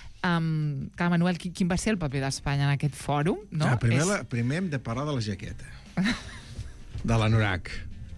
Um, clar, Manuel, quin, quin va ser el paper d'Espanya en aquest fòrum? No? Ah, primer, És... la, primer hem de parlar de la jaqueta. De l'anorac.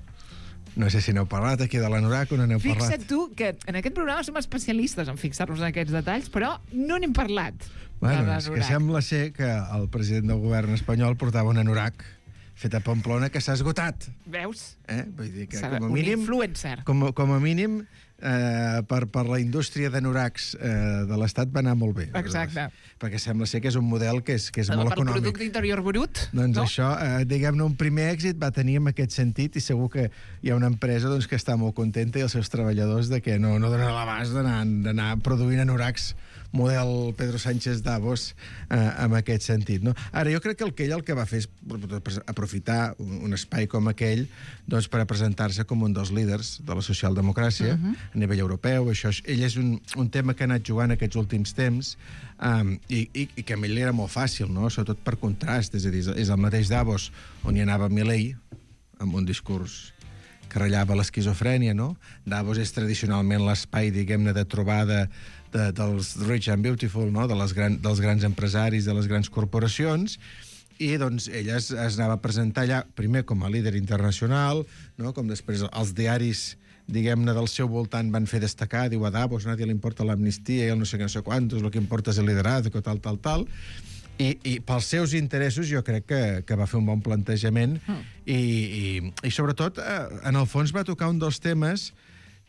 No sé si n'heu parlat aquí de l'anorac o no n'heu parlat. Fixa't tu que en aquest programa som especialistes en fixar-nos en aquests detalls, però no n'hem parlat. Bueno, és que sembla ser que el president del govern espanyol portava un anorac fet a Pamplona que s'ha esgotat. Veus? Eh? Vull dir que, Serà com a un mínim... influencer. Com, a- com a mínim, eh, per, per la indústria d'anoracs eh, de l'Estat va anar molt bé. Exacte. Perquè sembla ser que és un model que és, que és molt Per econòmic. producte interior brut, Doncs no? això, eh, diguem-ne, un primer èxit va tenir en aquest sentit i segur que hi ha una empresa doncs, que està molt contenta i els seus treballadors de que no, no donen l'abast d'anar d'anar produint anoracs model Pedro Sánchez Davos eh, en aquest sentit. No? Ara, jo crec que el que ell el que va fer és aprofitar un, un espai com aquell doncs, per a presentar-se com un dels líders de la socialdemocràcia uh-huh. a nivell europeu. Això, és- ell és un, un tema que ha anat jugant aquests últims temps um, i, i, i que a ell li era molt fàcil, no? Sobretot per contrast. És a dir, és el mateix Davos on hi anava Milei amb un discurs que ratllava l'esquizofrènia, no? Davos és tradicionalment l'espai, diguem-ne, de trobada de, dels rich and beautiful, no? De les gran, dels grans empresaris, de les grans corporacions, i doncs ella es, es anava a presentar allà, primer com a líder internacional, no? Com després els diaris, diguem-ne, del seu voltant van fer destacar, diu a Davos, a nadie li importa l'amnistia i el no sé què, no sé quantos, el que importa és el liderazgo, tal, tal, tal. I, i pels seus interessos jo crec que, que va fer un bon plantejament mm. i, i, i sobretot eh, en el fons va tocar un dels temes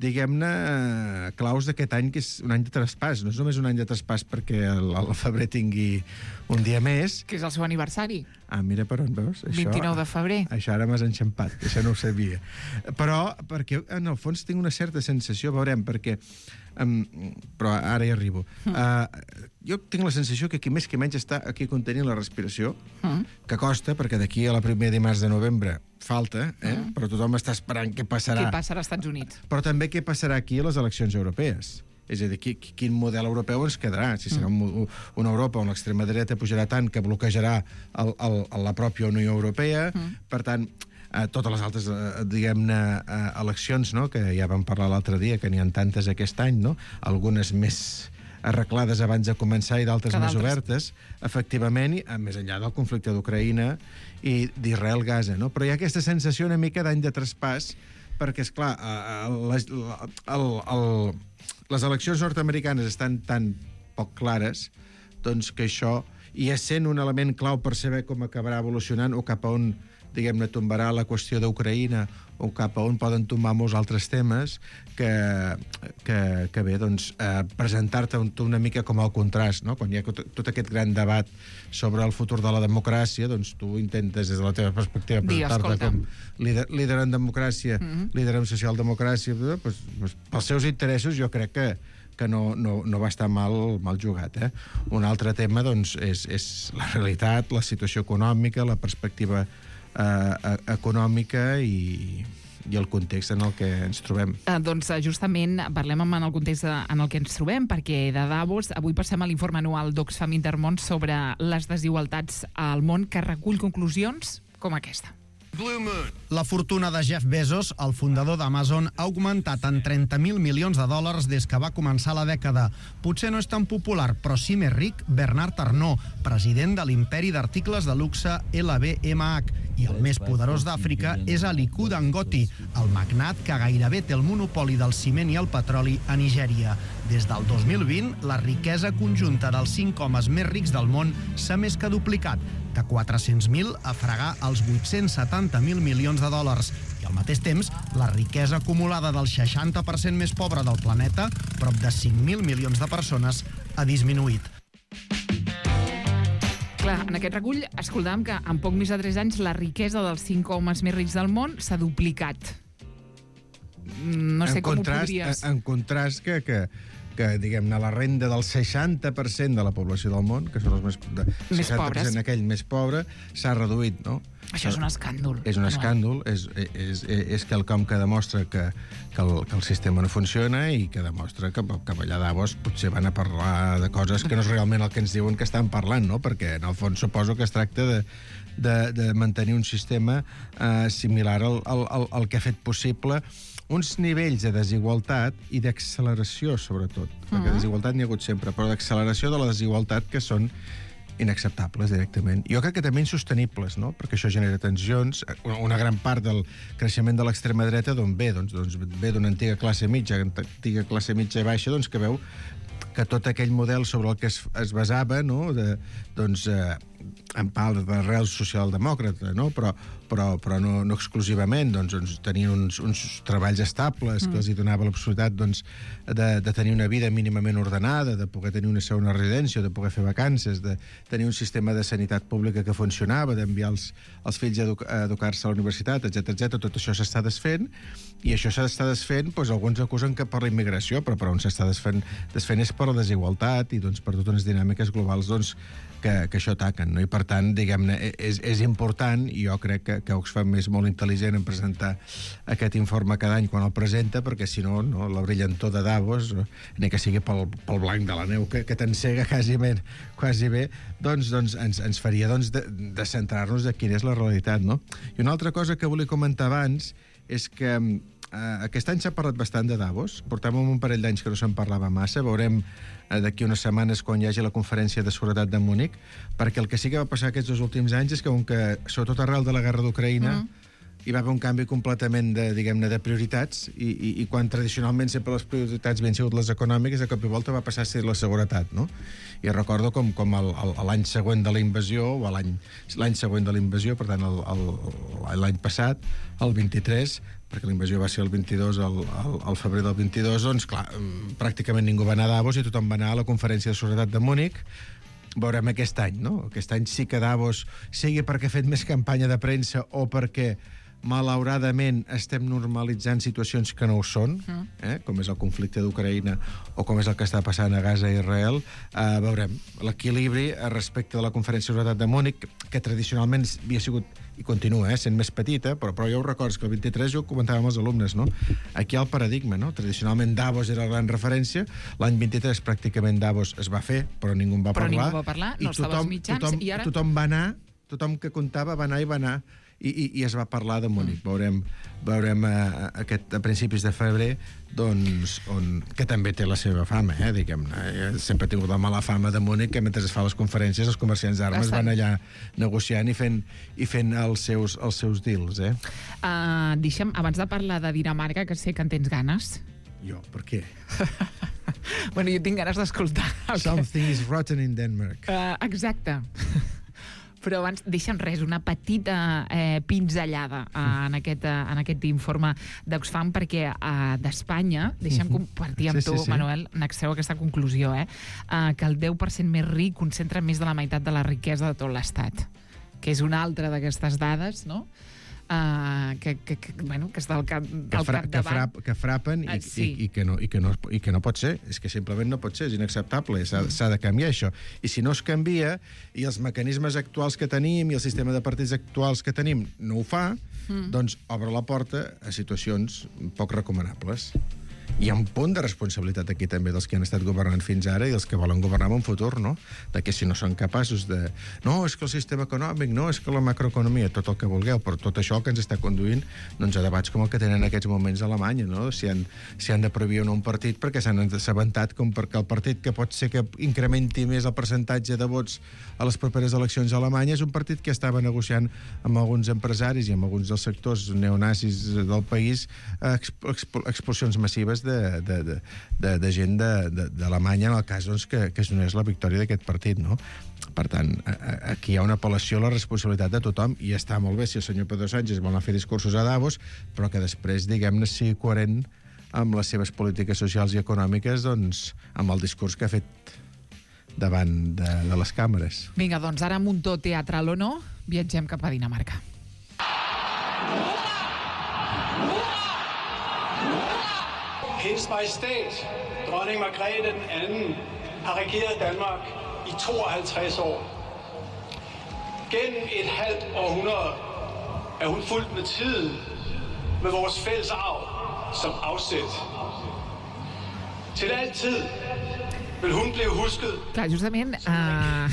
diguem-ne, claus d'aquest any, que és un any de traspàs. No és només un any de traspàs perquè el, el febrer tingui un dia més. Que és el seu aniversari. Ah, mira per on veus. Això, vint-i-nou de febrer. Això ara m'has enxampat, això no ho sabia. Però, perquè en el fons tinc una certa sensació, veurem, perquè... Um, però ara hi arribo. Mm. Uh, jo tinc la sensació que qui més que menys està aquí contenint la respiració, mm. que costa, perquè d'aquí a la primera dimarts de novembre falta, eh? Mm. Però tothom està esperant què passarà. Què passarà als Estats Units. Però també què passarà aquí a les eleccions europees. És a dir, qui, quin model europeu ens quedarà? Si serà un, una Europa on l'extrema dreta pujarà tant que bloquejarà el, el, la pròpia Unió Europea. Mm. Per tant, eh, totes les altres, eh, diguem-ne, eh, eleccions, no?, que ja vam parlar l'altre dia, que n'hi ha tantes aquest any, no?, algunes més arreglades abans de començar i d'altres més obertes, efectivament, i, més enllà del conflicte d'Ucraïna i d'Israel-Gaza, no? Però hi ha aquesta sensació una mica d'any de traspàs, perquè, esclar, les, el, el, les eleccions nord-americanes estan tan poc clares, doncs que això, i és sent un element clau per saber com acabarà evolucionant o cap a on, diguem-ne, tombarà la qüestió d'Ucraïna o cap a on poden tombar molts altres temes, que, que, que bé, doncs, eh, presentar-te un, una mica com el contrast, no? Quan hi ha tot, tot aquest gran debat sobre el futur de la democràcia, doncs tu intentes, des de la teva perspectiva, presentar-te com líder, líder en democràcia, mm-hmm. líder en socialdemocràcia, doncs, doncs, pels seus interessos jo crec que que no, no, no va estar mal, mal jugat. Eh? Un altre tema, doncs, és, és la realitat, la situació econòmica, la perspectiva eh, econòmica i, i el context en el que ens trobem. Eh, doncs justament parlem en el context en el que ens trobem, perquè de Davos avui passem a l'informe anual d'Oxfam Intermón sobre les desigualtats al món, que recull conclusions com aquesta. La fortuna de Jeff Bezos, el fundador d'Amazon, ha augmentat en trenta mil milions de dòlars des que va començar la dècada. Potser no és tan popular, però sí més ric Bernard Arnault, president de l'imperi d'articles de luxe L V M H. I el més poderós d'Àfrica és Aliko Dangote, el magnat que gairebé té el monopoli del ciment i el petroli a Nigèria. Des del dos mil vint, la riquesa conjunta dels cinc homes més rics del món s'ha més que duplicat, de quatre-cents mil a fregar els vuit-cents setanta mil milions de dòlars. I al mateix temps, la riquesa acumulada del seixanta per cent més pobre del planeta, prop de cinc mil milions de persones, ha disminuït. Clar, en aquest recull escoltàvem que en poc més de tres anys la riquesa dels cinc homes més rics del món s'ha duplicat. No sé com ho podries... En contrast que... que... que, diguem-ne, la renda del seixanta per cent de la població del món, que són els més, de, més pobres, aquell més pobre, s'ha reduït, no? Això és un escàndol. És un escàndol, és, és, és, és quelcom que demostra que, que, el, que el sistema no funciona i que demostra que, que allà a Davos potser van a parlar de coses que no és realment el que ens diuen que estan parlant, no? Perquè, en el fons, suposo que es tracta de, de, de mantenir un sistema eh, similar al, al, al, al que ha fet possible uns nivells de desigualtat i d'acceleració, sobretot. Uh-huh. Perquè desigualtat n'hi ha hagut sempre, però d'acceleració de la desigualtat que són inacceptables directament. Jo crec que també insostenibles, no? Perquè això genera tensions. Una gran part del creixement de l'extrema dreta d'on ve? Doncs, doncs ve d'una antiga classe mitja, antiga classe mitja i baixa, doncs que veu que tot aquell model sobre el que es, es basava, no?, de, doncs, eh, en part d'arrel socialdemòcrata, no?, però, però, però no, no exclusivament, doncs, doncs tenien uns, uns treballs estables que els hi donava la possibilitat, doncs, de, de tenir una vida mínimament ordenada, de poder tenir una segona residència, de poder fer vacances, de tenir un sistema de sanitat pública que funcionava, d'enviar els, els fills a, edu a educar-se a la universitat, etcètera, etcètera. Tot això s'està desfent, i això s'està desfent, doncs alguns acusen que per la immigració, però per on s'està desfent, desfent és per la desigualtat i doncs, per totes les dinàmiques globals doncs, que, que això ataquen. No? I per tant, diguem-ne, és, és important, i jo crec que, que Oxfam és molt intel·ligent en presentar aquest informe cada any quan el presenta, perquè si no, no la brillantor de Davos, ni que sigui pel, pel blanc de la neu, que, que t'encega quasi bé, quasi bé doncs, doncs ens, ens faria doncs, de, de centrar-nos de quina és la realitat. No? I una altra cosa que volia comentar abans és que Uh, aquest any s'ha parlat bastant de Davos. Portem un parell d'anys que no se'n parlava massa. Veurem uh, d'aquí unes setmanes quan hi hagi la conferència de seguretat de Múnich, perquè el que sí que va passar aquests dos últims anys és que, com que sobretot arrel de la guerra d'Ucraïna, mm. hi va haver un canvi completament de, diguem-ne, de prioritats, i, i, i quan tradicionalment sempre les prioritats havien sigut les econòmiques, de cop i volta va passar a ser la seguretat, no? I recordo com, com el, el, l'any següent de la invasió, o l'any l'any següent de la invasió, per tant, l'any passat, el vint-i-tres, perquè la invasió va ser el vint-i-dos, al, al, al febrer del vint-i-dos, doncs, clar, pràcticament ningú va anar a Davos i tothom va anar a la conferència de seguretat de Múnich. Veurem aquest any, no? Aquest any sí que Davos, sigui perquè ha fet més campanya de premsa o perquè malauradament estem normalitzant situacions que no ho són, eh? Com és el conflicte d'Ucraïna o com és el que està passant a Gaza i Israel. Eh, veurem l'equilibri respecte de la conferència de seguretat de Múnich, que tradicionalment havia sigut i continua eh, sent més petita, però, però jo ho recordo que el vint-i-tres jo ho comentava amb els alumnes, no? Aquí hi ha el paradigma, no? Tradicionalment Davos era la gran referència, l'any vint-i-tres pràcticament Davos es va fer, però ningú en va però parlar. Però ningú va parlar, no estava als mitjans, tothom, i ara... Tothom va anar, tothom que comptava va anar i va anar, i, i, i es va parlar de Múnich. Mm. Veurem, veurem a, aquest, a principis de febrer, doncs, on, que també té la seva fama, eh, diguem-ne. Sempre ha tingut la mala fama de Múnich, que mentre es fa les conferències, els comerciants d'armes van allà negociant i fent, i fent els, seus, els seus deals, eh? Uh, deixa'm, abans de parlar de Dinamarca, que sé que en tens ganes... Jo, per què? Bueno, jo tinc ganes d'escoltar... Something is rotten in Denmark. Uh, exacte. Però abans, deixa'm res, una petita eh, pinzellada eh, en, aquest, eh, en aquest informe d'Oxfam, perquè eh, d'Espanya, deixa'm compartir amb sí, tu, sí, sí. Manuel, n'extreu aquesta conclusió, eh, eh, que el deu per cent més ric concentra més de la meitat de la riquesa de tot l'Estat, que és una altra d'aquestes dades, no?, Uh, que, que, que, bueno, que està al cap, que, al fra, que, frap, que frapen i, uh, sí. i, i, que no, i, que no, i que no pot ser. És que simplement no pot ser, és inacceptable. S'ha mm. de canviar això. I si no es canvia, i els mecanismes actuals que tenim i el sistema de partits actuals que tenim no ho fa, mm. doncs obre la porta a situacions poc recomanables. Hi ha un punt de responsabilitat aquí també dels que han estat governant fins ara i dels que volen governar en un futur, no? De que si no són capaços de... No, és que el sistema econòmic, no, és que la macroeconomia, tot el que vulgueu, però tot això que ens està conduint doncs, a debats com el que tenen en aquests moments a Alemanya, no? Si han, si han de prohibir o no un partit perquè s'han assabentat com perquè el partit que pot ser que incrementi més el percentatge de vots a les properes eleccions a Alemanya és un partit que estava negociant amb alguns empresaris i amb alguns dels sectors neonazis del país exp exp expulsions massives de, de, de, de, de gent d'Alemanya en el cas doncs, que, que es donés la victòria d'aquest partit, no? Per tant, aquí hi ha una apel·lació a la responsabilitat de tothom i està molt bé si el senyor Pedro Sánchez vol anar a fer discursos a Davos, però que després, diguem-ne, sigui coherent amb les seves polítiques socials i econòmiques, doncs, amb el discurs que ha fet davant de, de les càmeres. Vinga, doncs ara amb un to teatral o no, viatgem cap a Dinamarca. Hendes Majestæt, dronning Margrethe den anden, har regeret Danmark i tooghalvtreds år. Gennem et halvt århundrede er hun fulgt med tiden, med vores fælles arv som afsæt. Til altid vil hun blive husket. Clar, justament, uh...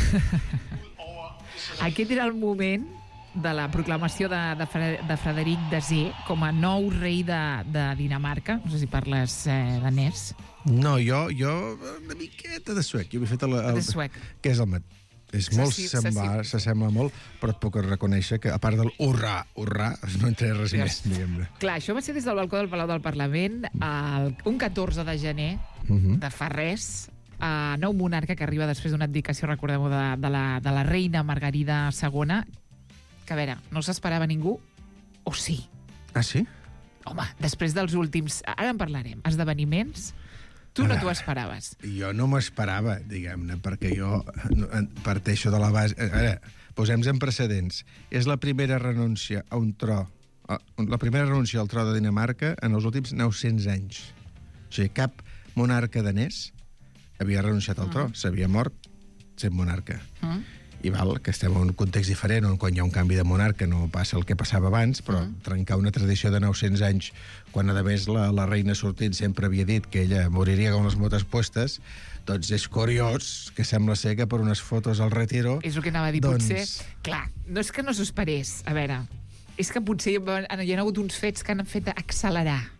aquest era el moment de la proclamació de, de, Fre de Frederic Desè com a nou rei de, de Dinamarca. No sé si parles eh, danès. No, jo, jo una miqueta de suec. Jo he fet el, el, de suec. Que és el mat. És molt semblar, s'assembla molt, però et puc reconèixer que, a part del hurrà, hurrà, no en té res sí. més, diguem-ne. Clar, això va ser des del balcó del Palau del Parlament el, un catorze de gener uh -huh. de fa res, a nou monarca que arriba després d'una abdicació, recordeu, de, de, la, de la reina Margarida segona, que, a veure, no s'esperava ningú, o sí? Ah, sí? Home, després dels últims... Ara en parlarem. Esdeveniments... Tu no t'ho esperaves. Jo no m'ho esperava, diguem-ne, perquè jo parteixo de la base... A veure, posem-nos en precedents. És la primera renúncia a un tro, la primera renúncia al tro de Dinamarca en els últims nou-cents anys. O sigui, cap monarca danès havia renunciat al tro, mm. s'havia mort sent monarca. Mm. I val que estem en un context diferent on quan hi ha un canvi de monarca no passa el que passava abans, però mm. trencar una tradició de nou-cents anys quan a més la, la reina sortint sempre havia dit que ella moriria amb les botes puestes, doncs és curiós que sembla ser que per unes fotos al retiro... És el que anava a dir, doncs... potser... Clar, no és que no s'ho esperés, a veure, és que potser hi ha hagut uns fets que han fet accelerar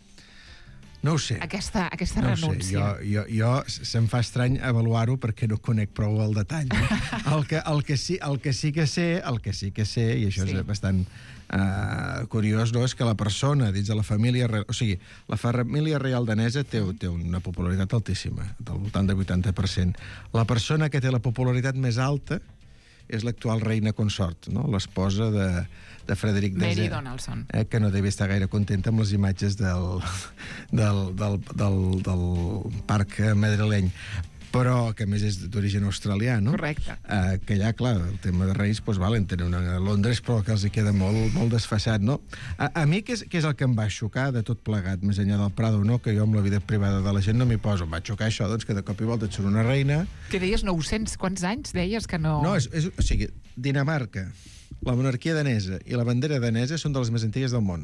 no ho sé. Aquesta, aquesta no renúncia. Jo, jo, jo se'm fa estrany avaluar-ho perquè no conec prou el detall. No? El, que, el, que sí, el que sí que sé, el que sí que sé, i això sí. és bastant uh, curiós, no? És que la persona dins de la família... O sigui, la família reial danesa té, té una popularitat altíssima, del voltant del vuitanta per cent. La persona que té la popularitat més alta és l'actual reina consort, no? L'esposa de, de Frederic Mary desè. Donaldson. Eh, que no devia estar gaire contenta amb les imatges del, del, del, del, del parc madrileny, però que a més és d'origen australià, no? Correcte. Eh, que allà, clar, el tema de Reis, doncs, valen, tenen una a Londres, però que els hi queda molt, molt desfassat, no? A, a mi, què és, què és el que em va xocar de tot plegat, més enllà del Prado, no? Que jo amb la vida privada de la gent no m'hi poso. Em va xocar això, doncs, que de cop i volta et surt una reina... Que deies nou-cents, quants anys deies que no... No, és, és, o sigui, Dinamarca, la monarquia danesa i la bandera danesa són de les més antigues del món.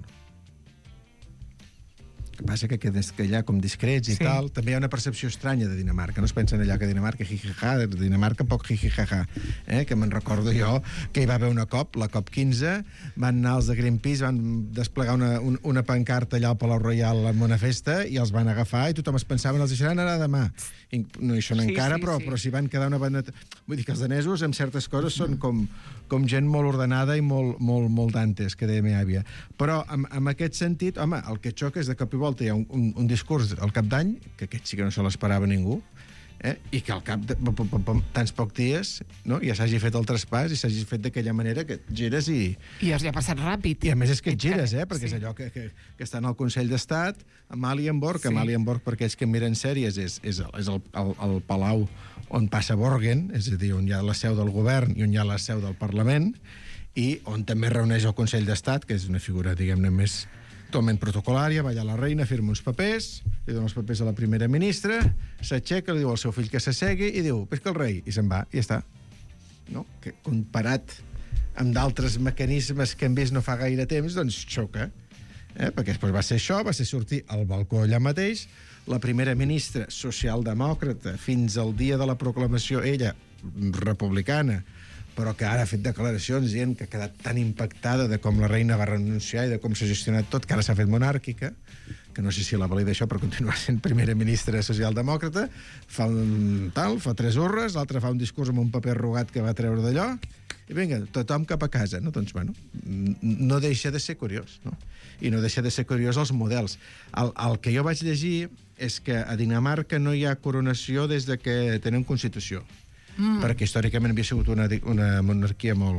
Que passa que, que, que allà com discrets i Sí. tal, també hi ha una percepció estranya de Dinamarca. No es pensen allà que Dinamarca jijijaja, de Dinamarca poc jijijaja, eh? Que me'n recordo jo que hi va haver una COP, la COP quinze, van anar els de Greenpeace, van desplegar una, un, una pancarta allà al Palau Royal en una festa i els van agafar i tothom es pensava els deixaran anar demà. I no hi són Sí, encara, sí, però, sí. però s'hi van quedar una banda... Vull dir que els danesos, amb certes coses, són com, com gent molt ordenada i molt, molt, molt dantes, que deia meva àvia. Però, en, en aquest sentit, home, el que xoca és de cop i volta hi ha un, un, un discurs al cap d'any, que aquest sí que no se l'esperava ningú, eh? I que al cap de pom, pom, pom, pom, tants pocs dies, no? Ja s'hagi fet el traspàs i s'hagi fet d'aquella manera que et gires i... I es li ha passat ràpid. I a més és que et gires, eh? Perquè Sí. és allò que, que, que està en el Consell d'Estat, a Malienborg, que Sí. Malienborg, per aquells que miren sèries, és, és, el, és el, el, el palau on passa Borgen, és a dir, on hi ha la seu del govern i on hi ha la seu del Parlament, i on també reuneix el Consell d'Estat, que és una figura, diguem-ne, més totalment protocolària, va allà la reina, firma uns papers, li dona els papers a la primera ministra, s'aixeca, li diu al seu fill que s'assegui i diu, pesca el rei, i se'n va, i ja està. No? Que comparat amb d'altres mecanismes que hem vist no fa gaire temps, doncs xoca. Eh? Perquè després va ser això, va ser sortir al balcó allà mateix, la primera ministra socialdemòcrata fins al dia de la proclamació, ella, republicana, però que ara ha fet declaracions dient que ha quedat tan impactada de com la reina va renunciar i de com s'ha gestionat tot, que ara s'ha fet monàrquica, que no sé si la valida això per continuar sent primera ministra socialdemòcrata, fa un tal, fa tres urres, l'altre fa un discurs amb un paper arrugat que va treure d'allò, i vinga, tothom cap a casa, no? Doncs, bueno, no deixa de ser curiós, no? I no deixa de ser curiós els models. El, el que jo vaig llegir és que a Dinamarca no hi ha coronació des de que tenen Constitució. Mm. Perquè històricament havia sigut una, una monarquia molt...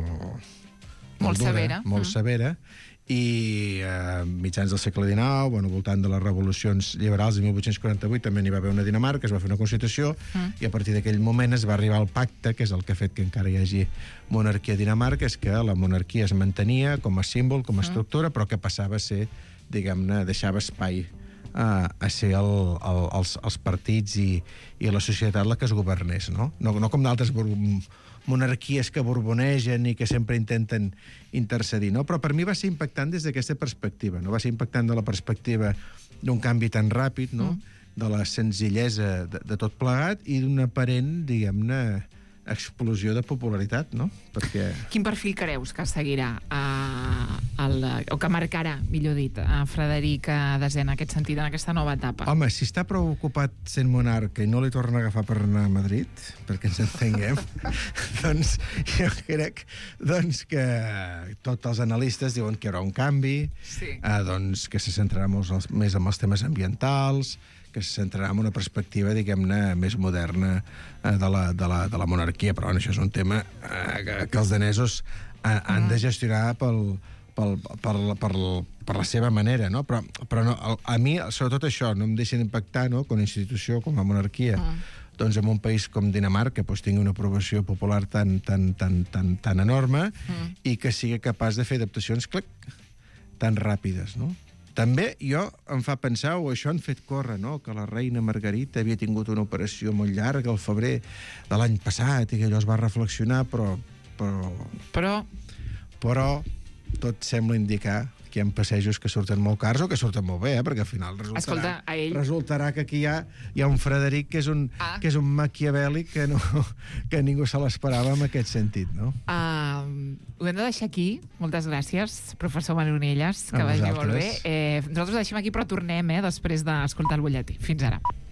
Molt dura, severa. Molt Mm. severa, i a eh, mitjans del segle dinou, bueno, al voltant de les revolucions liberals de mil vuit-cents quaranta-vuit també n'hi va haver una a Dinamarca, es va fer una Constitució, mm. i a partir d'aquell moment es va arribar al pacte, que és el que ha fet que encara hi hagi monarquia a Dinamarca, és que la monarquia es mantenia com a símbol, com a estructura, mm. però que passava a ser, diguem-ne, deixava espai a, a ser el, el, els, els partits i, i la societat la que es governés, no? No, no com d'altres monarquies que borbonegen i que sempre intenten intercedir, no? Però per mi va ser impactant des d'aquesta perspectiva, no? Va ser impactant de la perspectiva d'un canvi tan ràpid, no? Mm. De la senzillesa de, de tot plegat i d'una aparent, diguem-ne, explosió de popularitat, no? Perquè... Quin perfil creus que seguirà uh, el, o que marcarà, millor dit, a Frederic desè en aquest sentit, en aquesta nova etapa? Home, si està preocupat sent monarca i no li torna a agafar per anar a Madrid, perquè ens entenguem, doncs jo crec doncs, que tots els analistes diuen que hi haurà un canvi, Sí. eh, doncs, que se centrarà molt més en els temes ambientals, que se centrarà en una perspectiva, diguem-ne, més moderna eh, de, la, de, la, de la monarquia. Però bueno, això és un tema eh, que, que els danesos eh, han de gestionar pel, pel, per, per, per la seva manera, no? Però, però no, a mi, sobretot això, no em deixen impactar, no?, com a institució, com a monarquia, mm. doncs en un país com Dinamarca doncs, tingui una aprovació popular tan, tan, tan, tan, tan enorme mm. i que sigui capaç de fer adaptacions, clic, tan ràpides, no? També jo em fa pensar, o això han fet córrer, no?, que la reina Margarita havia tingut una operació molt llarga al febrer de l'any passat i que allò es va reflexionar, però... Però... Però... Però tot sembla indicar que hi ha passejos que surten molt cars o que surten molt bé, eh? Perquè al final resultarà, Escolta, a ell... resultarà que aquí hi ha, hi ha un Frederic que és un, ah. que és un maquiavèlic que, no, que ningú se l'esperava en aquest sentit, no? Uh, ho hem de deixar aquí. Moltes gràcies, professor Manonelles, que A vagi molt vosaltres. bé. Eh, nosaltres ho deixem aquí, però tornem eh, després d'escoltar el butlletí. Fins ara.